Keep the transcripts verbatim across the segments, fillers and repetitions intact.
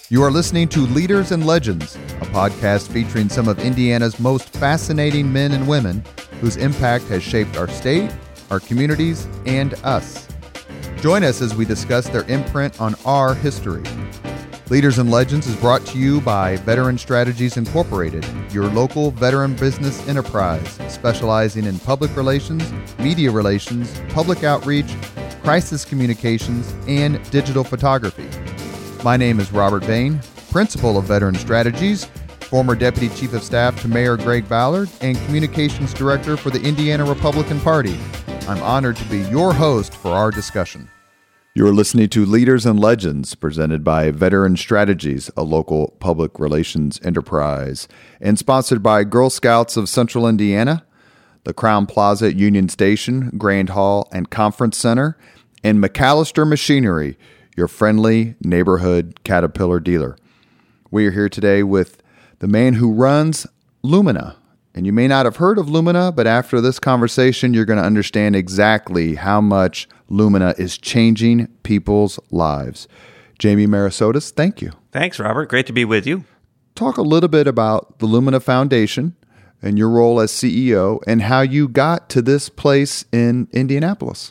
You are listening to Leaders and Legends, a podcast featuring some of Indiana's most fascinating men and women whose impact has shaped our state, our communities, and us. Join us as we discuss their imprint on our history. Leaders and Legends is brought to you by Veteran Strategies Incorporated, your local veteran business enterprise specializing in public relations, media relations, public outreach, crisis communications, and digital photography. My name is Robert Bain, Principal of Veteran Strategies, former Deputy Chief of Staff to Mayor Greg Ballard, and Communications Director for the Indiana Republican Party. I'm honored to be your host for our discussion. You're listening to Leaders and Legends, presented by Veteran Strategies, a local public relations enterprise, and sponsored by Girl Scouts of Central Indiana, the Crown Plaza at Union Station, Grand Hall, and Conference Center, and McAllister Machinery, your friendly neighborhood Caterpillar dealer. We are here today with the man who runs Lumina. And you may not have heard of Lumina, but after this conversation, you're going to understand exactly how much Lumina is changing people's lives. Jamie Marasotis, thank you. Thanks, Robert. Great to be with you. Talk a little bit about the Lumina Foundation and your role as C E O and how you got to this place in Indianapolis.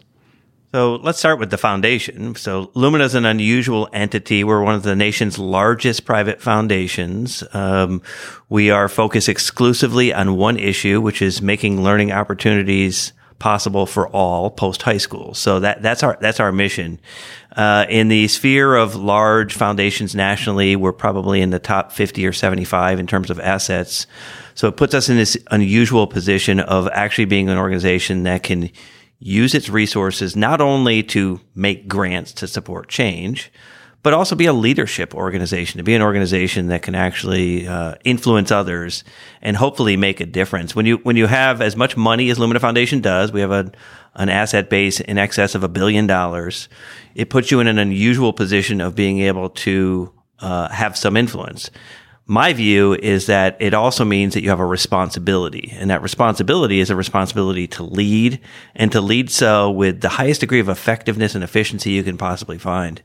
So let's start with the foundation. So Lumina is an unusual entity. We're one of the nation's largest private foundations. Um, we are focused exclusively on one issue, which is making learning opportunities possible for all post-high school. So that that's our that's our mission. Uh, in the sphere of large foundations nationally, we're probably in the top fifty or seventy-five in terms of assets. So it puts us in this unusual position of actually being an organization that can use its resources not only to make grants to support change, but also be a leadership organization, to be an organization that can actually uh, influence others and hopefully make a difference. When you when you have as much money as Lumina Foundation does, we have a an asset base in excess of a billion dollars. It puts you in an unusual position of being able to uh, have some influence. My view is that it also means that you have a responsibility, and that responsibility is a responsibility to lead, and to lead so with the highest degree of effectiveness and efficiency you can possibly find.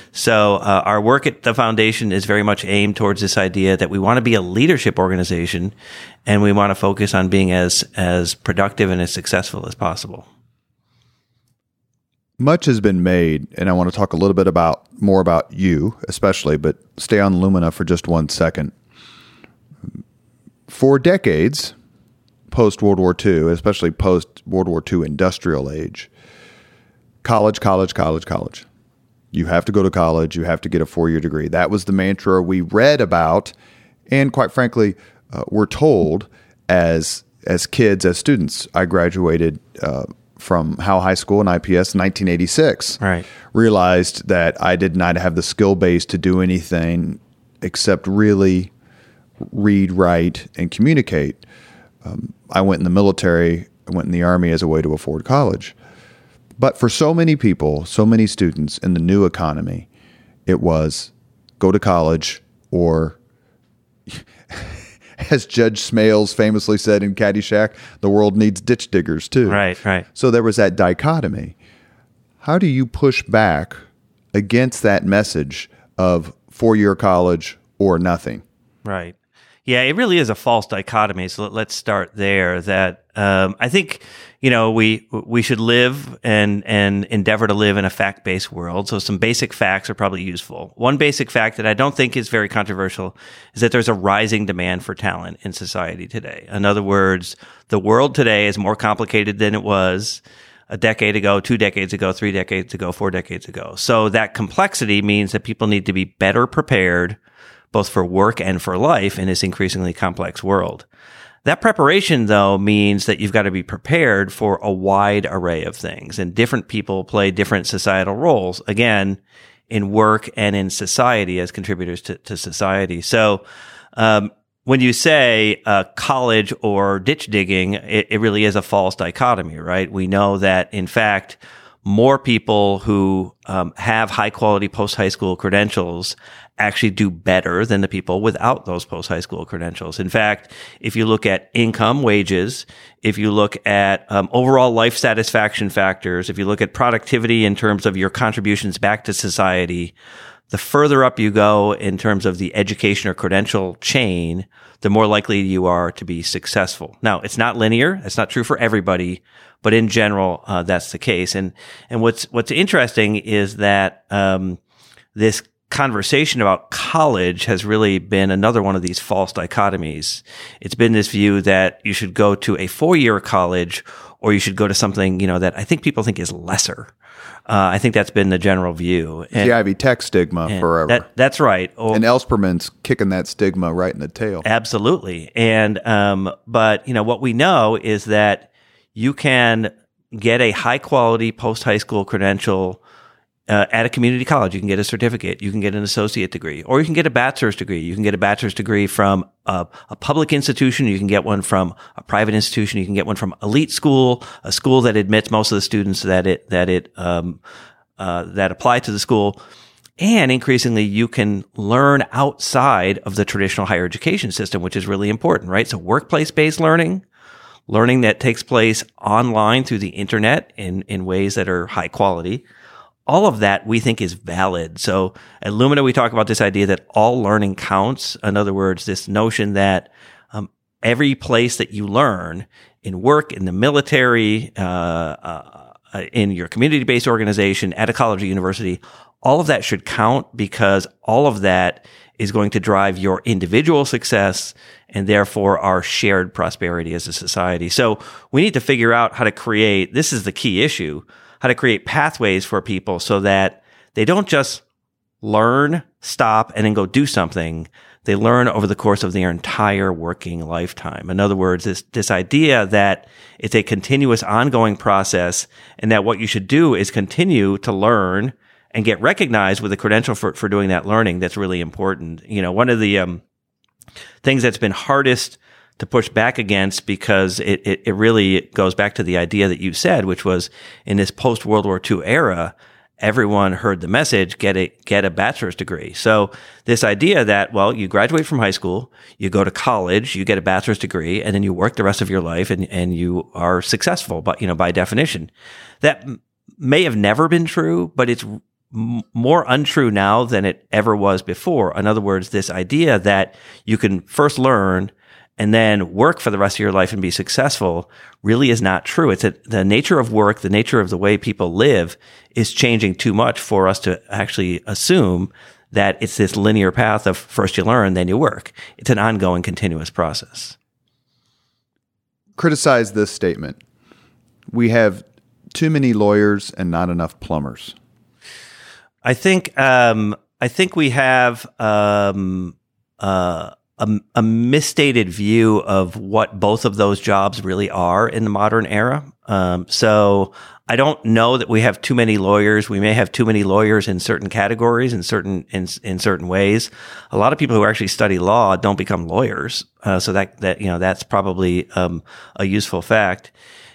So uh, our work at the foundation is very much aimed towards this idea that we want to be a leadership organization, and we want to focus on being as as productive and as successful as possible. Much has been made, and I want to talk a little bit about more about you, especially, but stay on Lumina for just one second. For decades, post-World War Two, especially post-World War Two industrial age, college, college, college, college. You have to go to college. You have to get a four-year degree. That was the mantra we read about, and quite frankly, uh, were told as as kids, as students. I graduated uh, from Howe High School and I P S in nineteen eighty-six. Right. Realized that I did not have the skill base to do anything except really read, write, and communicate. Um, I went in the military, I went in the Army as a way to afford college. But for so many people, so many students in the new economy, it was go to college or, as Judge Smales famously said in Caddyshack, the world needs ditch diggers too. Right, right. So there was that dichotomy. How do you push back against that message of four-year college or nothing? Right. Yeah, it really is a false dichotomy. So let's start there. That um, I think you know we we should live and and endeavor to live in a fact-based world. So some basic facts are probably useful. One basic fact that I don't think is very controversial is that there's a rising demand for talent in society today. In other words, the world today is more complicated than it was a decade ago, two decades ago, three decades ago, four decades ago. So that complexity means that people need to be better prepared both for work and for life in this increasingly complex world. That preparation, though, means that you've got to be prepared for a wide array of things, and different people play different societal roles, again, in work and in society as contributors to, to society. So um, when you say uh, college or ditch digging, it, it really is a false dichotomy, right? We know that, in fact, more people who um, have high-quality post-high school credentials actually do better than the people without those post-high school credentials. In fact, if you look at income, wages, if you look at um, overall life satisfaction factors, if you look at productivity in terms of your contributions back to society, the further up you go in terms of the education or credential chain, the more likely you are to be successful. Now, it's not linear. It's not true for everybody, but in general, uh, that's the case. And, and what's, what's interesting is that, um, this conversation about college has really been another one of these false dichotomies. It's been this view that you should go to a four-year college or you should go to something, you know, that I think people think is lesser. Uh, I think that's been the general view. And, the Ivy Tech stigma forever. That, that's right. Oh, and Ellspermann's kicking that stigma right in the tail. Absolutely. And, um, but, you know, what we know is that you can get a high quality post high school credential Uh, at a community college. You can get a certificate, you can get an associate degree, or you can get a bachelor's degree. You can get a bachelor's degree from a, a public institution, you can get one from a private institution, you can get one from elite school, a school that admits most of the students that it, that it, um, uh, that apply to the school. And increasingly, you can learn outside of the traditional higher education system, which is really important, right? So workplace-based learning, learning that takes place online through the internet in, in ways that are high quality. All of that we think is valid. So at Lumina, we talk about this idea that all learning counts. In other words, this notion that um, every place that you learn in work, in the military, uh, uh, in your community-based organization, at a college or university, all of that should count because all of that is going to drive your individual success and therefore our shared prosperity as a society. So we need to figure out how to create, this is the key issue, how to create pathways for people so that they don't just learn, stop, and then go do something. They learn over the course of their entire working lifetime. In other words, this, this idea that it's a continuous ongoing process and that what you should do is continue to learn and get recognized with a credential for, for doing that learning. That's really important. You know, one of the, um, things that's been hardest to push back against because it, it, it really goes back to the idea that you said, which was in this post-World War Two era, everyone heard the message, get a, get a bachelor's degree. So this idea that, well, you graduate from high school, you go to college, you get a bachelor's degree, and then you work the rest of your life and, and you are successful, but, you know, by definition. That m- may have never been true, but it's m- more untrue now than it ever was before. In other words, this idea that you can first learn and then work for the rest of your life and be successful really is not true. It's a, the nature of work, the nature of the way people live is changing too much for us to actually assume that it's this linear path of first you learn, then you work. It's an ongoing, continuous process. Criticize this statement. We have too many lawyers and not enough plumbers. I think, um, I think we have, um, uh, A, a misstated view of what both of those jobs really are in the modern era. Um, so I don't know that we have too many lawyers. We may have too many lawyers in certain categories, in certain in in certain ways. A lot of people who actually study law don't become lawyers. Uh, so that that you know that's probably um, a useful fact.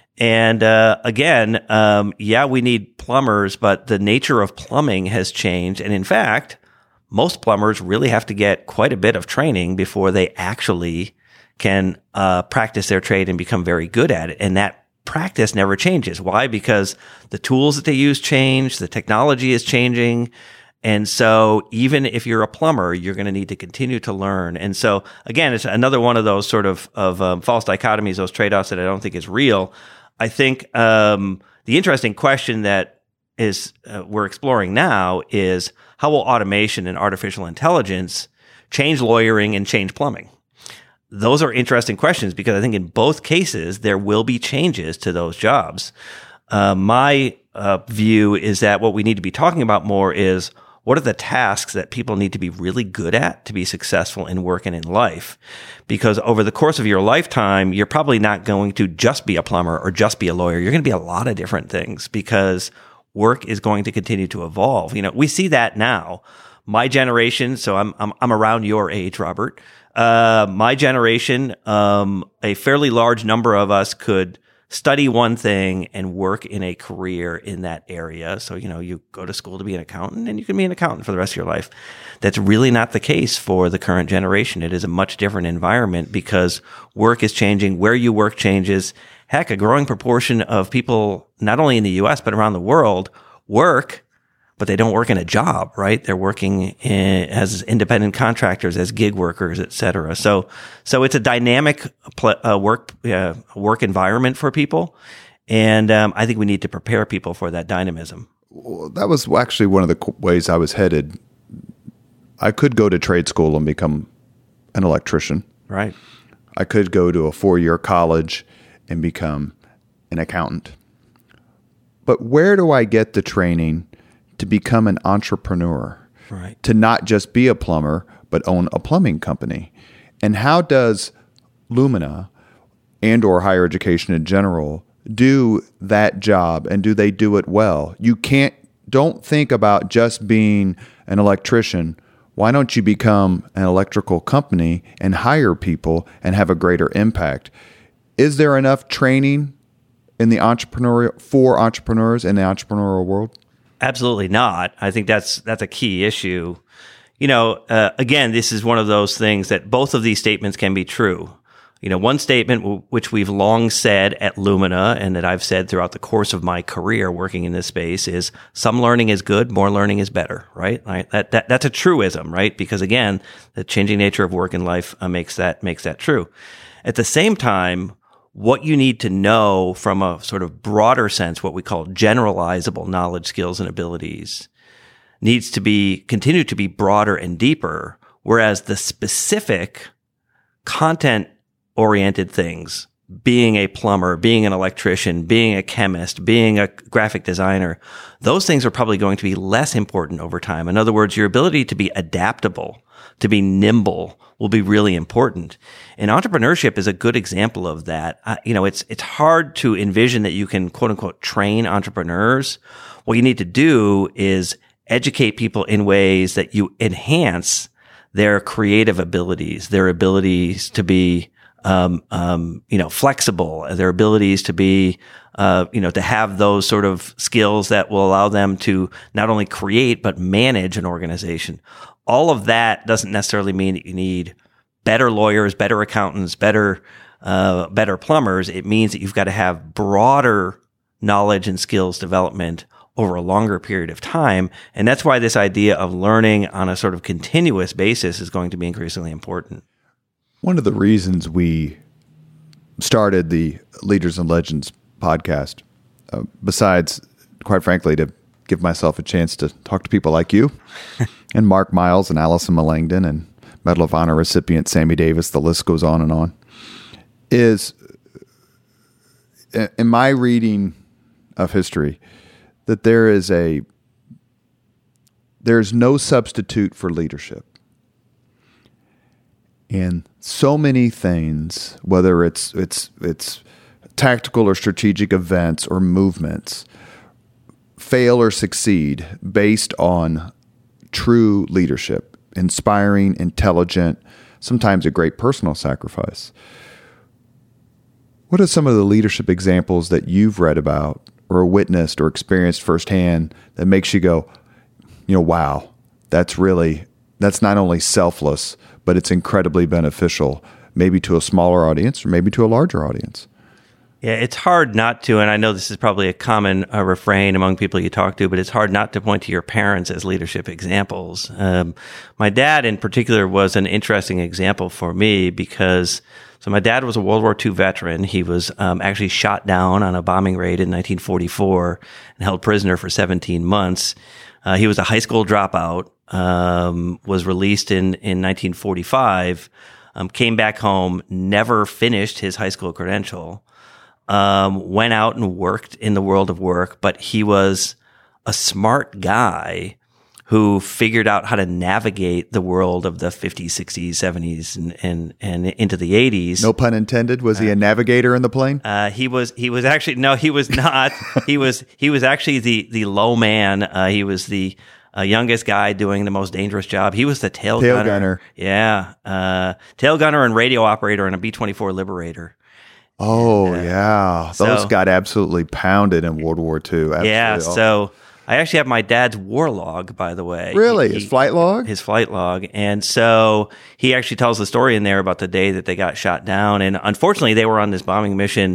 And uh, again, um, yeah, we need plumbers, but the nature of plumbing has changed. And in fact, most plumbers really have to get quite a bit of training before they actually can uh, practice their trade and become very good at it. And that practice never changes. Why? Because the tools that they use change, the technology is changing. And so even if you're a plumber, you're going to need to continue to learn. And so again, it's another one of those sort of, of um, false dichotomies, those trade-offs that I don't think is real. I think um, the interesting question that is uh, we're exploring now is how will automation and artificial intelligence change lawyering and change plumbing? Those are interesting questions because I think in both cases there will be changes to those jobs. Uh, my uh, view is that what we need to be talking about more is what are the tasks that people need to be really good at to be successful in work and in life? Because over the course of your lifetime, you're probably not going to just be a plumber or just be a lawyer. You're going to be a lot of different things because work is going to continue to evolve. You know, we see that now. My generation, so I'm I'm, I'm around your age, Robert. Uh, my generation, um, a fairly large number of us could study one thing and work in a career in that area. So, you know, you go to school to be an accountant and you can be an accountant for the rest of your life. That's really not the case for the current generation. It is a much different environment because work is changing. Where you work changes. Heck, a growing proportion of people, not only in the U S, but around the world, work but they don't work in a job, right? They're working in, as independent contractors, as gig workers, et cetera. So, so it's a dynamic pl- uh, work uh, work environment for people, and um, I think we need to prepare people for that dynamism. Well, that was actually one of the ways I was headed. I could go to trade school and become an electrician. Right. I could go to a four-year college and become an accountant. But where do I get the training to become an entrepreneur? Right. To not just be a plumber, but own a plumbing company? And how does Lumina and or higher education in general do that job, and do they do it well? You can't, don't think about just being an electrician. Why don't you become an electrical company and hire people and have a greater impact? Is there enough training in the entrepreneurial for entrepreneurs in the entrepreneurial world? Absolutely not. I think that's that's a key issue. You know, uh, again, this is one of those things that both of these statements can be true. You know, one statement w- which we've long said at Lumina, and that I've said throughout the course of my career working in this space, is some learning is good, more learning is better, right? Right? That, that that's a truism, right? Because again, the changing nature of work and life uh, makes that makes that true. At the same time, what you need to know from a sort of broader sense, what we call generalizable knowledge, skills, and abilities, needs to be continue to be broader and deeper, whereas the specific content oriented things, being a plumber, being an electrician, being a chemist, being a graphic designer, those things are probably going to be less important over time. In other words, your ability to be adaptable, to be nimble, will be really important. And entrepreneurship is a good example of that. Uh, you know, it's it's hard to envision that you can, quote unquote, train entrepreneurs. What you need to do is educate people in ways that you enhance their creative abilities, their abilities to be Um, um, you know, flexible, their abilities to be, uh, you know, to have those sort of skills that will allow them to not only create, but manage an organization. All of that doesn't necessarily mean that you need better lawyers, better accountants, better, uh, better plumbers. It means that you've got to have broader knowledge and skills development over a longer period of time. And that's why this idea of learning on a sort of continuous basis is going to be increasingly important. One of the reasons we started the Leaders and Legends podcast, uh, besides, quite frankly, to give myself a chance to talk to people like you and Mark Miles and Allison Melangton and Medal of Honor recipient Sammy Davis, the list goes on and on, is in my reading of history that there is a there's no substitute for leadership. And so many things, whether it's it's it's tactical or strategic events or movements, fail or succeed based on true leadership, inspiring, intelligent, sometimes a great personal sacrifice. What are some of the leadership examples that you've read about or witnessed or experienced firsthand that makes you go, you know, wow, that's really, that's not only selfless, but it's incredibly beneficial, maybe to a smaller audience or maybe to a larger audience? Yeah, it's hard not to, and I know this is probably a common uh, refrain among people you talk to, but it's hard not to point to your parents as leadership examples. Um, my dad in particular was an interesting example for me because, so my dad was a World War Two veteran. He was um, actually shot down on a bombing raid in nineteen forty-four and held prisoner for seventeen months. Uh, he was a high school dropout, um, was released in, in nineteen forty-five, um, came back home, never finished his high school credential. Um, went out and worked in the world of work, but he was a smart guy who figured out how to navigate the world of the fifties, sixties, seventies, and, and, and into the eighties. No pun intended. Was he a navigator in the plane? Uh, he was, he was actually, no, he was not. he was, he was actually the, the low man. Uh, he was the, uh, youngest guy doing the most dangerous job. He was the tail, tail gunner. gunner. Yeah. Uh, tail gunner and radio operator in a B twenty-four Liberator. Oh, uh, yeah. Those so, got absolutely pounded in World War Two. Absolutely. Yeah. So I actually have my dad's war log, by the way. Really? He, his flight log? His flight log. And so he actually tells the story in there about the day that they got shot down. And unfortunately, they were on this bombing mission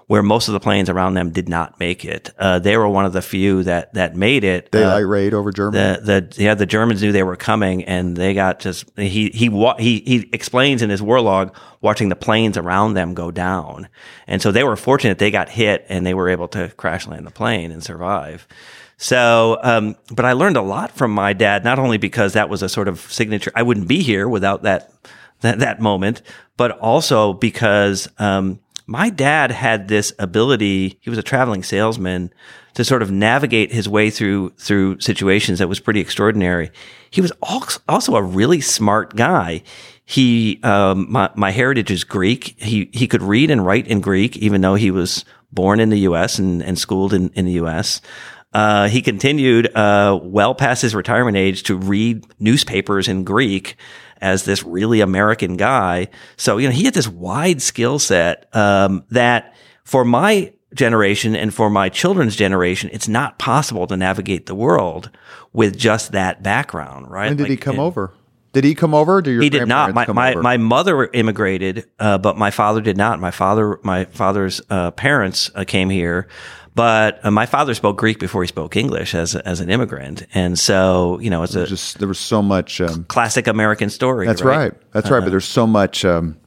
where most of the planes around them did not make it. Uh, they were one of the few that, that made it. Daylight uh, raid over Germany. The, the, yeah, the Germans knew they were coming, and they got just, he, he, he, he explains in his war log watching the planes around them go down. And so they were fortunate they got hit and they were able to crash land the plane and survive. So, um, but I learned a lot from my dad, not only because that was a sort of signature, I wouldn't be here without that, that, that moment, but also because, um, my dad had this ability, he was a traveling salesman, to sort of navigate his way through, through situations that was pretty extraordinary. He was also a really smart guy. He, um, my, my heritage is Greek. He, he could read and write in Greek, even though he was born in the U S and, and schooled in, in the U S. Uh, he continued, uh, well past his retirement age to read newspapers in Greek as this really American guy. So, you know, he had this wide skill set, um, that for my generation and for my children's generation, it's not possible to navigate the world with just that background, right? When did like, he come it, over? Did he come over? Did your he did not. My, come my, over? my mother immigrated, uh, but my father did not. My father, my father's, uh, parents uh, came here. But uh, my father spoke Greek before he spoke English as as an immigrant, and so you know it's a just there was so much um, classic American story. That's right. right. That's uh, right. But there's so much um,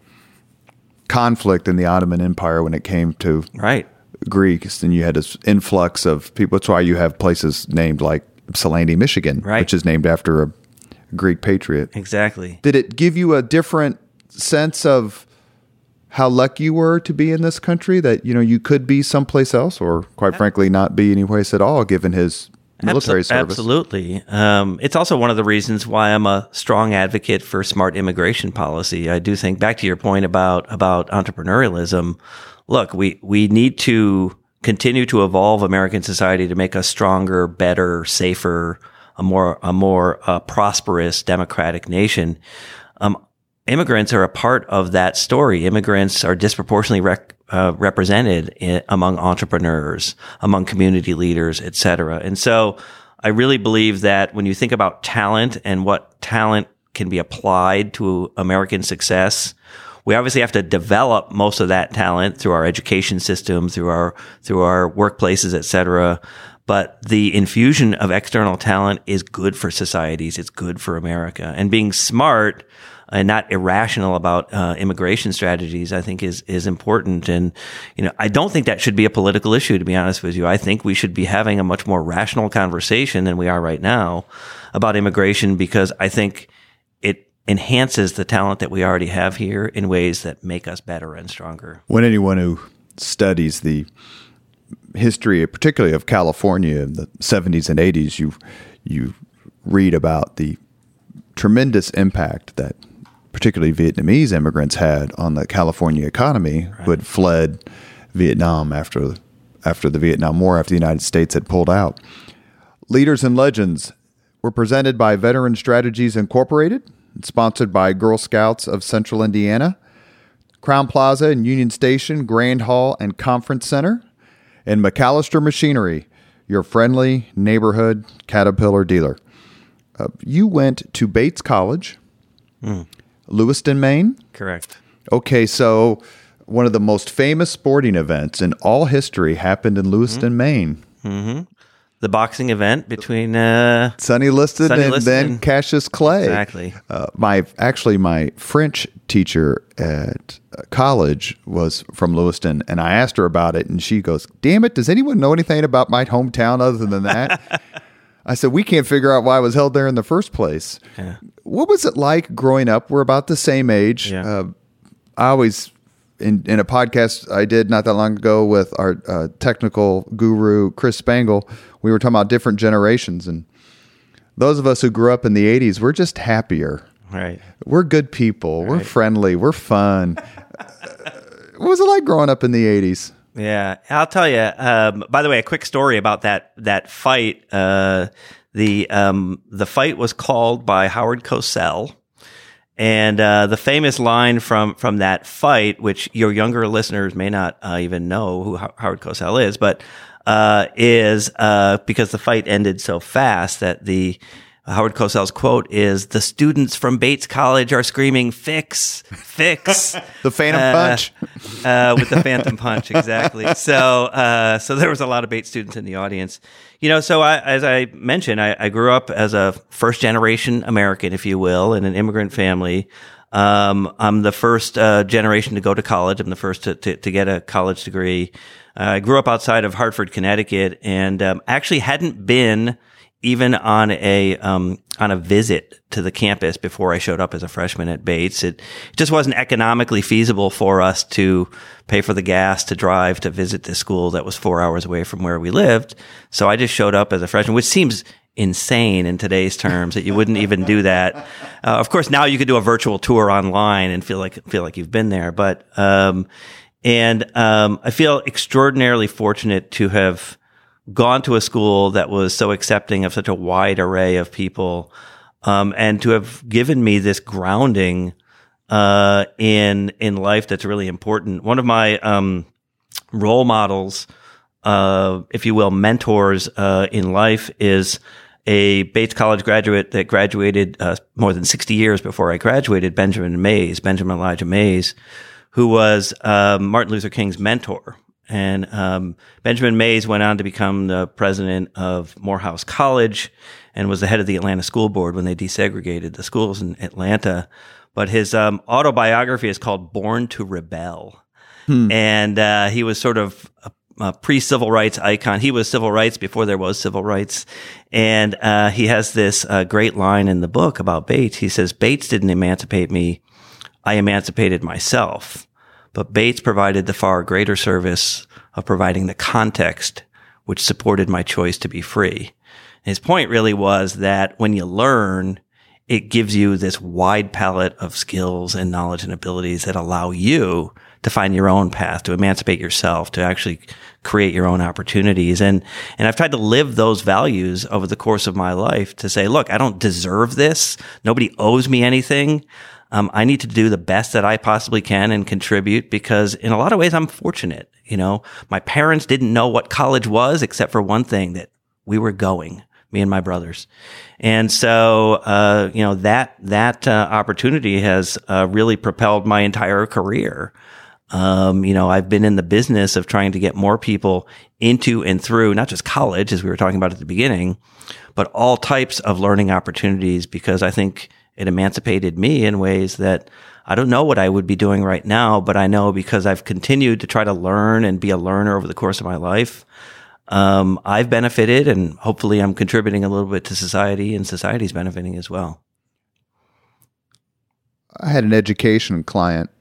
conflict in the Ottoman Empire when it came to right Greeks, and you had this influx of people. That's why you have places named like Ypsilanti, Michigan, right. which is named after a Greek patriot. Exactly. Did it give you a different sense of how lucky you were to be in this country, that, you know, you could be someplace else, or quite frankly, not be any place at all, given his military Absol- service? Absolutely. Um, it's also one of the reasons why I'm a strong advocate for smart immigration policy. I do think, back to your point about, about entrepreneurialism, look, we, we need to continue to evolve American society to make us stronger, better, safer, a more, a more uh, prosperous, democratic nation. Um, Immigrants are a part of that story. Immigrants are disproportionately rec- uh, represented in, among entrepreneurs, among community leaders, et cetera. And so I really believe that when you think about talent and what talent can be applied to American success, we obviously have to develop most of that talent through our education system, through our, through our workplaces, et cetera. But the infusion of external talent is good for societies. It's good for America. And being smart and not irrational about uh, immigration strategies, I think is is important. And, you know, I don't think that should be a political issue, to be honest with you. I think we should be having a much more rational conversation than we are right now about immigration, because I think it enhances the talent that we already have here in ways that make us better and stronger. When anyone who studies the history, particularly of California in the seventies and eighties, you you read about the tremendous impact that particularly Vietnamese immigrants had on the California economy, right, who had fled Vietnam after after the Vietnam War, after the United States had pulled out. Leaders and Legends were presented by Veteran Strategies Incorporated, sponsored by Girl Scouts of Central Indiana, Crown Plaza and Union Station, Grand Hall and Conference Center, and McAllister Machinery, your friendly neighborhood Caterpillar dealer. Uh, you went to Bates College, mm. Lewiston, Maine? Correct. Okay, so one of the most famous sporting events in all history happened in Lewiston, mm-hmm. Maine. Mm-hmm. The boxing event between uh, Sonny Liston Sonny and Liston. then Cassius Clay. Exactly. Uh, my actually, my French teacher at college was from Lewiston, and I asked her about it, and she goes, "Damn it, does anyone know anything about my hometown other than that?" I said, "We can't figure out why it was held there in the first place." Yeah. What was it like growing up? We're about the same age. Yeah. Uh, I always, in, in a podcast I did not that long ago with our uh, technical guru, Chris Spangle, we were talking about different generations. And those of us who grew up in the eighties, we're just happier. Right. We're good people. Right. We're friendly. We're fun. What was it like growing up in the eighties? Yeah, I'll tell you. Um, by the way, a quick story about that that fight. Uh, the um, the fight was called by Howard Cosell, and uh, the famous line from from that fight, which your younger listeners may not uh, even know who H- Howard Cosell is, but uh, is uh, because the fight ended so fast that the Howard Cosell's quote is, "The students from Bates College are screaming, 'Fix, fix.'" The Phantom uh, Punch. uh, with the Phantom Punch, exactly. So, uh, so there was a lot of Bates students in the audience. You know, so I, as I mentioned, I, I grew up as a first generation American, if you will, in an immigrant family. Um, I'm the first uh, generation to go to college. I'm the first to, to, to get a college degree. Uh, I grew up outside of Hartford, Connecticut, and um, actually hadn't been even on a um, on a visit to the campus before I showed up as a freshman at Bates. It just wasn't economically feasible for us to pay for the gas to drive to visit this school that was four hours away from where we lived. So I just showed up as a freshman, which seems insane in today's terms that you wouldn't even do that. Uh, of course, now you could do a virtual tour online and feel like feel like you've been there. But um, and um, I feel extraordinarily fortunate to have gone to a school that was so accepting of such a wide array of people, um, and to have given me this grounding uh, in in life that's really important. One of my um, role models, uh, if you will, mentors uh, in life is a Bates College graduate that graduated uh, more than sixty years before I graduated, Benjamin Mays, Benjamin Elijah Mays, who was uh, Martin Luther King's mentor. And um, Benjamin Mays went on to become the president of Morehouse College and was the head of the Atlanta School Board when they desegregated the schools in Atlanta. But his um, autobiography is called Born to Rebel. Hmm. And uh, he was sort of a, a pre-civil rights icon. He was civil rights before there was civil rights. And uh, he has this uh, great line in the book about Bates. He says, "Bates didn't emancipate me. I emancipated myself. But Bates provided the far greater service of providing the context which supported my choice to be free." His point really was that when you learn, it gives you this wide palette of skills and knowledge and abilities that allow you to find your own path, to emancipate yourself, to actually create your own opportunities. And, and I've tried to live those values over the course of my life to say, look, I don't deserve this. Nobody owes me anything. Um, I need to do the best that I possibly can and contribute, because in a lot of ways I'm fortunate. You know, my parents didn't know what college was except for one thing, that we were going, me and my brothers. And so, uh, you know, that, that, uh, opportunity has, uh, really propelled my entire career. Um, you know, I've been in the business of trying to get more people into and through not just college, as we were talking about at the beginning, but all types of learning opportunities, because I think it emancipated me in ways that I don't know what I would be doing right now, but I know because I've continued to try to learn and be a learner over the course of my life, um, I've benefited, and hopefully I'm contributing a little bit to society, and society's benefiting as well. I had an education client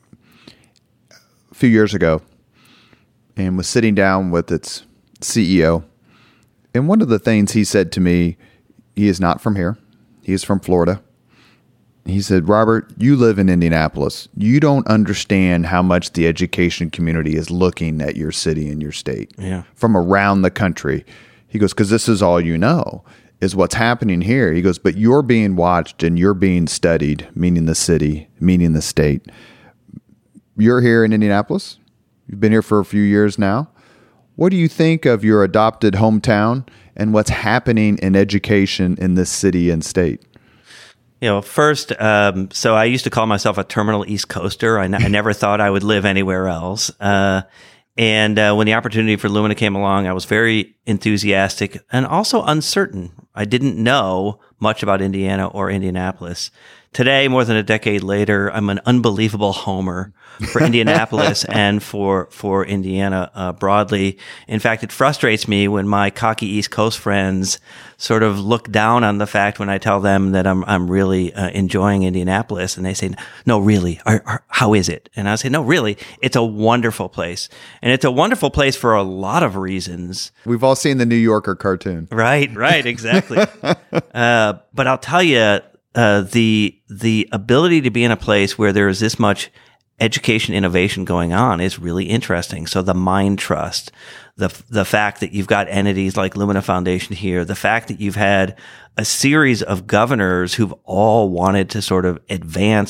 a few years ago and was sitting down with its C E O. And one of the things he said to me, he is not from here. He is from Florida. He said, "Robert, you live in Indianapolis. You don't understand how much the education community is looking at your city and your state yeah. from around the country." He goes, "Because this is all you know is what's happening here." He goes, "But you're being watched and you're being studied," meaning the city, meaning the state. You're here in Indianapolis. You've been here for a few years now. What do you think of your adopted hometown and what's happening in education in this city and state? You know, first, um, so I used to call myself a terminal East Coaster. I, n- I never thought I would live anywhere else. Uh, and uh, when the opportunity for Lumina came along, I was very enthusiastic and also uncertain. I didn't know much about Indiana or Indianapolis. Today, more than a decade later, I'm an unbelievable homer for Indianapolis and for for Indiana uh, broadly. In fact, it frustrates me when my cocky East Coast friends sort of look down on the fact when I tell them that I'm I'm really uh, enjoying Indianapolis, and they say, "No, really, are, are, how is it?" And I say, "No, really, it's a wonderful place, and it's a wonderful place for a lot of reasons." We've all seen the New Yorker cartoon, right? Right, exactly. uh, but I'll tell you. Uh, the the ability to be in a place where there is this much education innovation going on is really interesting. So the Mind Trust, the the fact that you've got entities like Lumina Foundation here, the fact that you've had a series of governors who've all wanted to sort of advance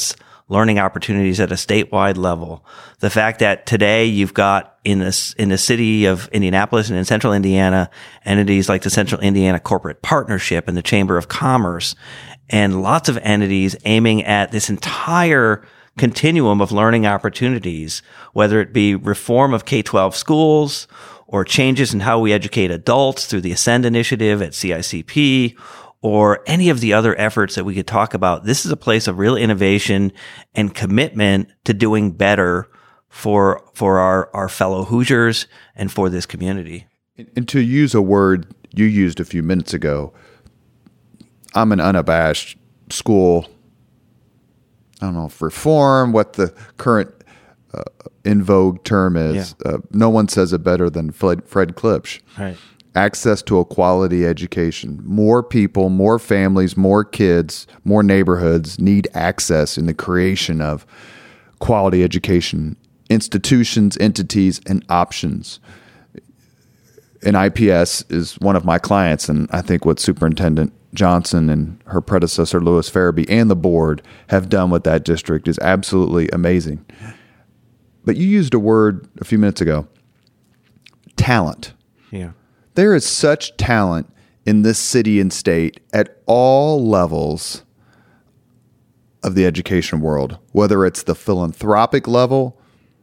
learning opportunities at a statewide level. The fact that today you've got in this, in the city of Indianapolis and in central Indiana, entities like the Central Indiana Corporate Partnership and the Chamber of Commerce, and lots of entities aiming at this entire continuum of learning opportunities, whether it be reform of K twelve schools or changes in how we educate adults through the Ascend initiative at C I C P, or any of the other efforts that we could talk about. This is a place of real innovation and commitment to doing better for for our, our fellow Hoosiers and for this community. And to use a word you used a few minutes ago, I'm an unabashed school, I don't know if reform, what the current uh, in vogue term is. Yeah. Uh, no one says it better than Fred, Fred Klipsch. Right. Access to a quality education. More people, more families, more kids, more neighborhoods need access in the creation of quality education, institutions, entities, and options. And I P S is one of my clients, and I think what Superintendent Johnson and her predecessor, Louis Farabee, and the board have done with that district is absolutely amazing. But you used a word a few minutes ago, talent. Yeah. There is such talent in this city and state at all levels of the education world, whether it's the philanthropic level,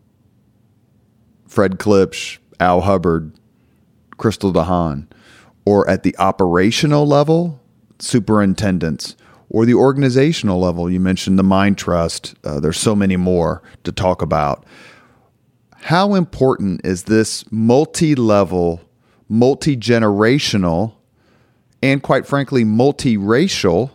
Fred Klipsch, Al Hubbard, Crystal DeHaan, or at the operational level, superintendents, or the organizational level. You mentioned the Mind Trust. Uh, there's so many more to talk about. How important is this multi-level, multi-generational, and quite frankly, multiracial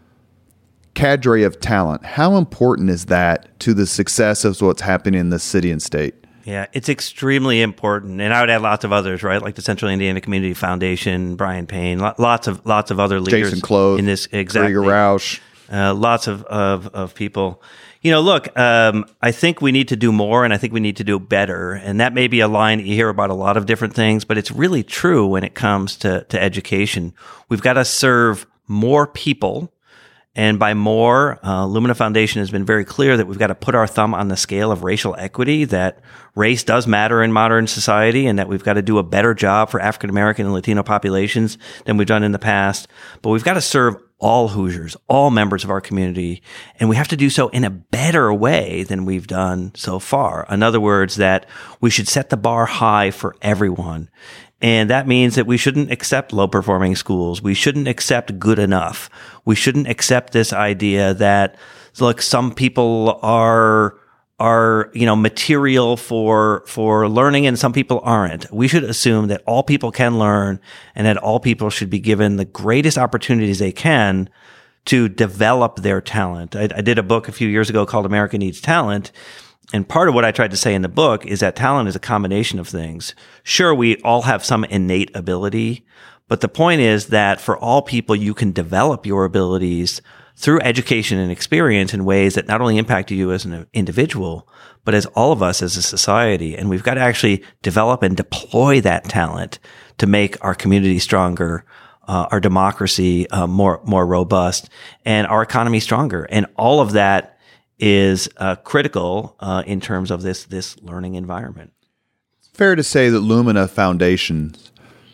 cadre of talent? How important is that to the success of what's happening in this city and state? Yeah, it's extremely important, and I would add lots of others, right? Like the Central Indiana Community Foundation, Brian Payne, lots of lots of other leaders Jason Clove, in this. Exactly, Gregor Roush, uh, lots of, of of people. You know, look, um, I think we need to do more, and I think we need to do better, and that may be a line that you hear about a lot of different things, but it's really true when it comes to to education. We've got to serve more people. And by more, uh, Lumina Foundation has been very clear that we've got to put our thumb on the scale of racial equity, that race does matter in modern society, and that we've got to do a better job for African American and Latino populations than we've done in the past. But we've got to serve all Hoosiers, all members of our community, and we have to do so in a better way than we've done so far. In other words, that we should set the bar high for everyone. And that means that we shouldn't accept low-performing schools. We shouldn't accept good enough. We shouldn't accept this idea that, look, some people are are you know material for for learning and some people aren't. We should assume that all people can learn and that all people should be given the greatest opportunities they can to develop their talent. I, I did a book a few years ago called America Needs Talent. And part of what I tried to say in the book is that talent is a combination of things. Sure, we all have some innate ability, but the point is that for all people, you can develop your abilities through education and experience in ways that not only impact you as an individual, but as all of us as a society. And we've got to actually develop and deploy that talent to make our community stronger, uh, our democracy uh, more more robust, and our economy stronger. And all of that is uh, critical uh, in terms of this this learning environment. Fair to say that Lumina Foundation's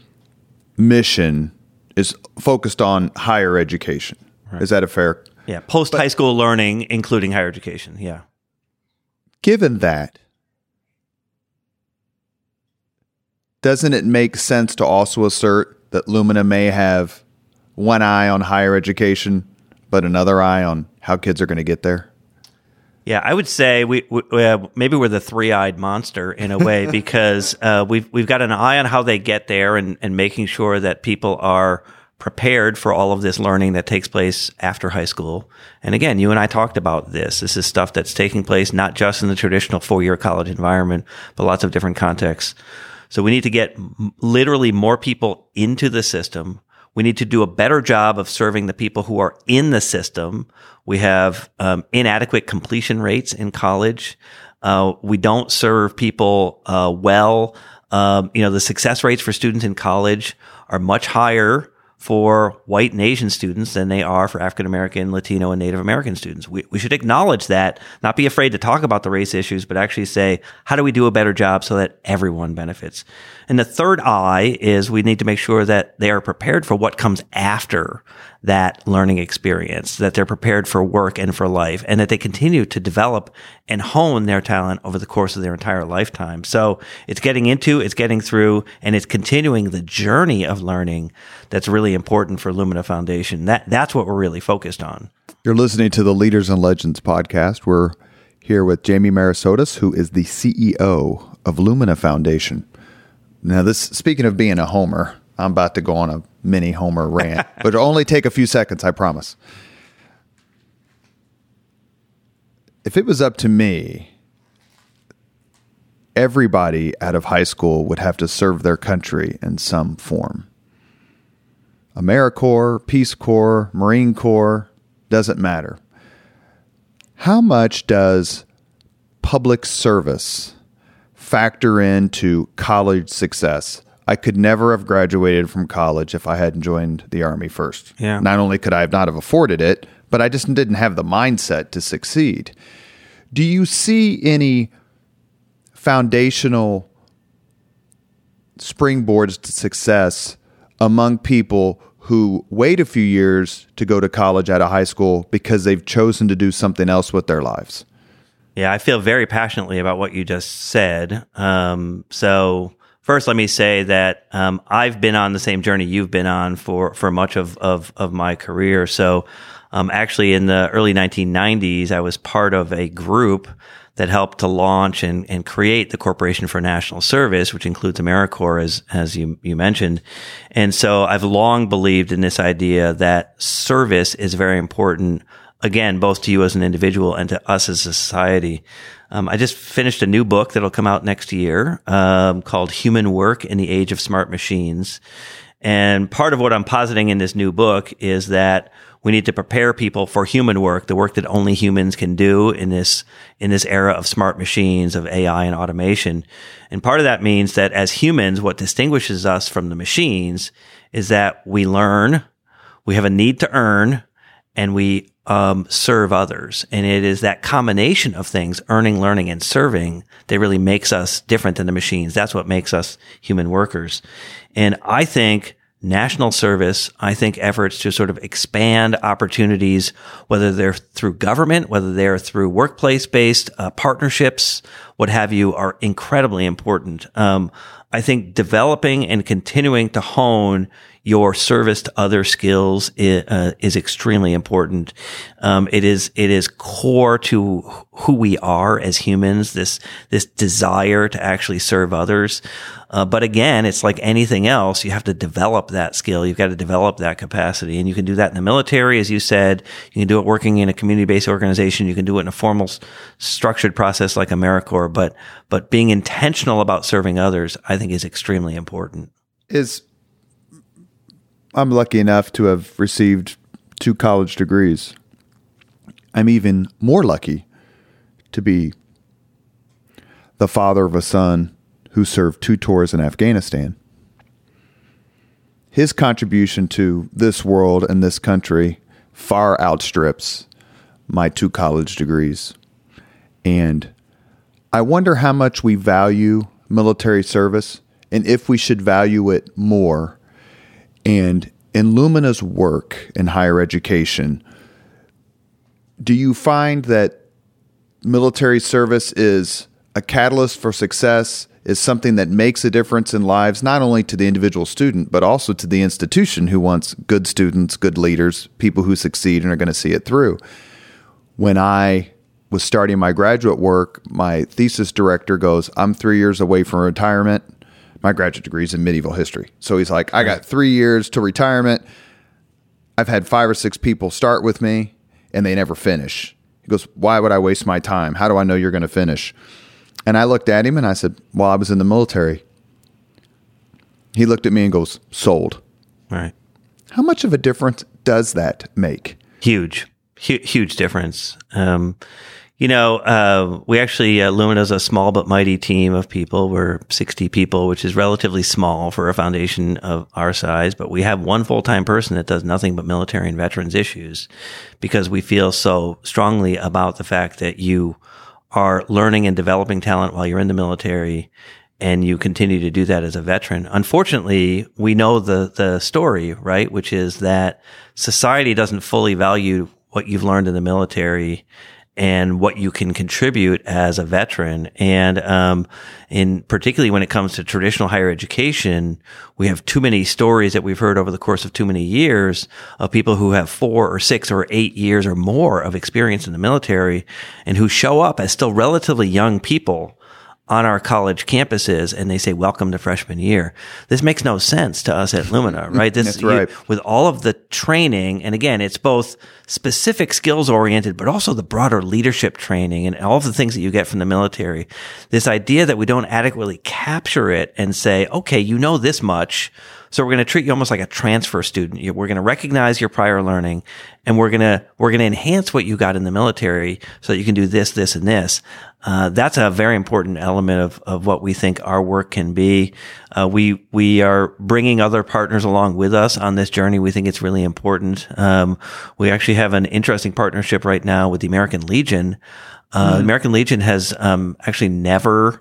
mission is focused on higher education. Right. Is that a fair? Yeah, post-high school learning, including higher education, yeah. Given that, doesn't it make sense to also assert that Lumina may have one eye on higher education, but another eye on how kids are going to get there? Yeah, I would say we, we uh, maybe we're the three-eyed monster in a way because uh, we've we've got an eye on how they get there and, and making sure that people are prepared for all of this learning that takes place after high school. And again, you and I talked about this. This is stuff that's taking place not just in the traditional four-year college environment, but lots of different contexts. So we need to get m- literally more people into the system. We need to do a better job of serving the people who are in the system. We have um, inadequate completion rates in college. Uh, we don't serve people uh, well. Um, you know, the success rates for students in college are much higher for white and Asian students than they are for African American, Latino, and Native American students. We, we should acknowledge that, not be afraid to talk about the race issues, but actually say, how do we do a better job so that everyone benefits? And the third I is we need to make sure that they are prepared for what comes after that learning experience, that they're prepared for work and for life, and that they continue to develop and hone their talent over the course of their entire lifetime. So it's getting into, it's getting through, and it's continuing the journey of learning that's really important for Lumina Foundation. That That's what we're really focused on. You're listening to the Leaders and Legends podcast. We're here with Jamie Merisotis, who is the C E O of Lumina Foundation. Now, this, speaking of being a homer, I'm about to go on a mini homer rant, but it'll only take a few seconds, I promise. If it was up to me, everybody out of high school would have to serve their country in some form. AmeriCorps, Peace Corps, Marine Corps, doesn't matter. How much does public service factor into college success? I could never have graduated from college if I hadn't joined the Army first. Yeah. Not only could I have not have afforded it, but I just didn't have the mindset to succeed. Do you see any foundational springboards to success among people who wait a few years to go to college out of high school because they've chosen to do something else with their lives? Yeah, I feel very passionately about what you just said. Um, so first, let me say that um, I've been on the same journey you've been on for, for much of, of, of my career. So um, actually, in the early nineteen nineties, I was part of a group that helped to launch and, and create the Corporation for National Service, which includes AmeriCorps, as, as you, you mentioned. And so I've long believed in this idea that service is very important, again, both to you as an individual and to us as a society. Um, I just finished a new book that'll come out next year, um, called Human Work in the Age of Smart Machines. And part of what I'm positing in this new book is that we need to prepare people for human work, the work that only humans can do in this, in this era of smart machines, of A I and automation. And part of that means that as humans, what distinguishes us from the machines is that we learn, we have a need to earn, and we um, serve others. And it is that combination of things, earning, learning, and serving, that really makes us different than the machines. That's what makes us human workers. And I think national service, I think efforts to sort of expand opportunities, whether they're through government, whether they're through workplace-based uh, partnerships, what have you, are incredibly important. Um, I think developing and continuing to hone your service to other skills is, uh, is extremely important. Um, it is, it is core to who we are as humans, this, this desire to actually serve others. Uh, but again, it's like anything else. You have to develop that skill. You've got to develop that capacity. And you can do that in the military, as you said. You can do it working in a community-based organization. You can do it in a formal, s- structured process like AmeriCorps. But, but being intentional about serving others, I think, is extremely important. Is I'm lucky enough to have received two college degrees. I'm even more lucky to be the father of a son who served two tours in Afghanistan. His contribution to this world and this country far outstrips my two college degrees. And I wonder how much we value military service and if we should value it more. And in Lumina's work in higher education, do you find that military service is a catalyst for success, is something that makes a difference in lives, not only to the individual student, but also to the institution who wants good students, good leaders, people who succeed and are going to see it through? When I was starting my graduate work, my thesis director goes, I'm three years away from retirement. My graduate degree is in medieval history. So he's like, I got three years to retirement. I've had five or six people start with me and they never finish. He goes, why would I waste my time? How do I know you're going to finish? And I looked at him and I said, well, I was in the military. He looked at me and goes, sold. All right. How much of a difference does that make? Huge, H- huge difference. Um, You know, uh, we actually, uh, Lumina is a small but mighty team of people. We're sixty people, which is relatively small for a foundation of our size, but we have one full-time person that does nothing but military and veterans issues because we feel so strongly about the fact that you are learning and developing talent while you're in the military and you continue to do that as a veteran. Unfortunately, we know the, the story, right? Which is that society doesn't fully value what you've learned in the military and what you can contribute as a veteran. And, um, in particularly when it comes to traditional higher education, we have too many stories that we've heard over the course of too many years of people who have four or six or eight years or more of experience in the military and who show up as still relatively young people on our college campuses and they say, welcome to freshman year. This makes no sense to us at Lumina, right? This, That's right. You, with all of the training, and again, it's both specific skills oriented, but also the broader leadership training and all of the things that you get from the military. This idea that we don't adequately capture it and say, okay, you know this much, so we're going to treat you almost like a transfer student. We're going to recognize your prior learning and we're going to, we're going to enhance what you got in the military so that you can do this, this, and this. Uh, that's a very important element of, of what we think our work can be. Uh, we, we are bringing other partners along with us on this journey. We think it's really important. Um, we actually have an interesting partnership right now with the American Legion. Uh, mm-hmm. American Legion has, um, actually never,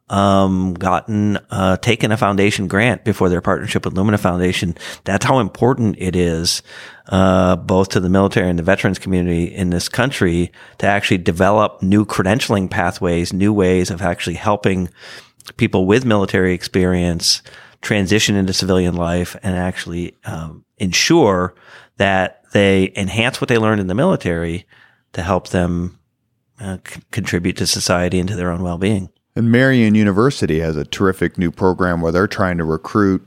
Um, gotten, uh, taken a foundation grant before their partnership with Lumina Foundation. That's how important it is, uh, both to the military and the veterans community in this country to actually develop new credentialing pathways, new ways of actually helping people with military experience transition into civilian life and actually, um, ensure that they enhance what they learned in the military to help them, uh, c- contribute to society and to their own well-being. And Marian University has a terrific new program where they're trying to recruit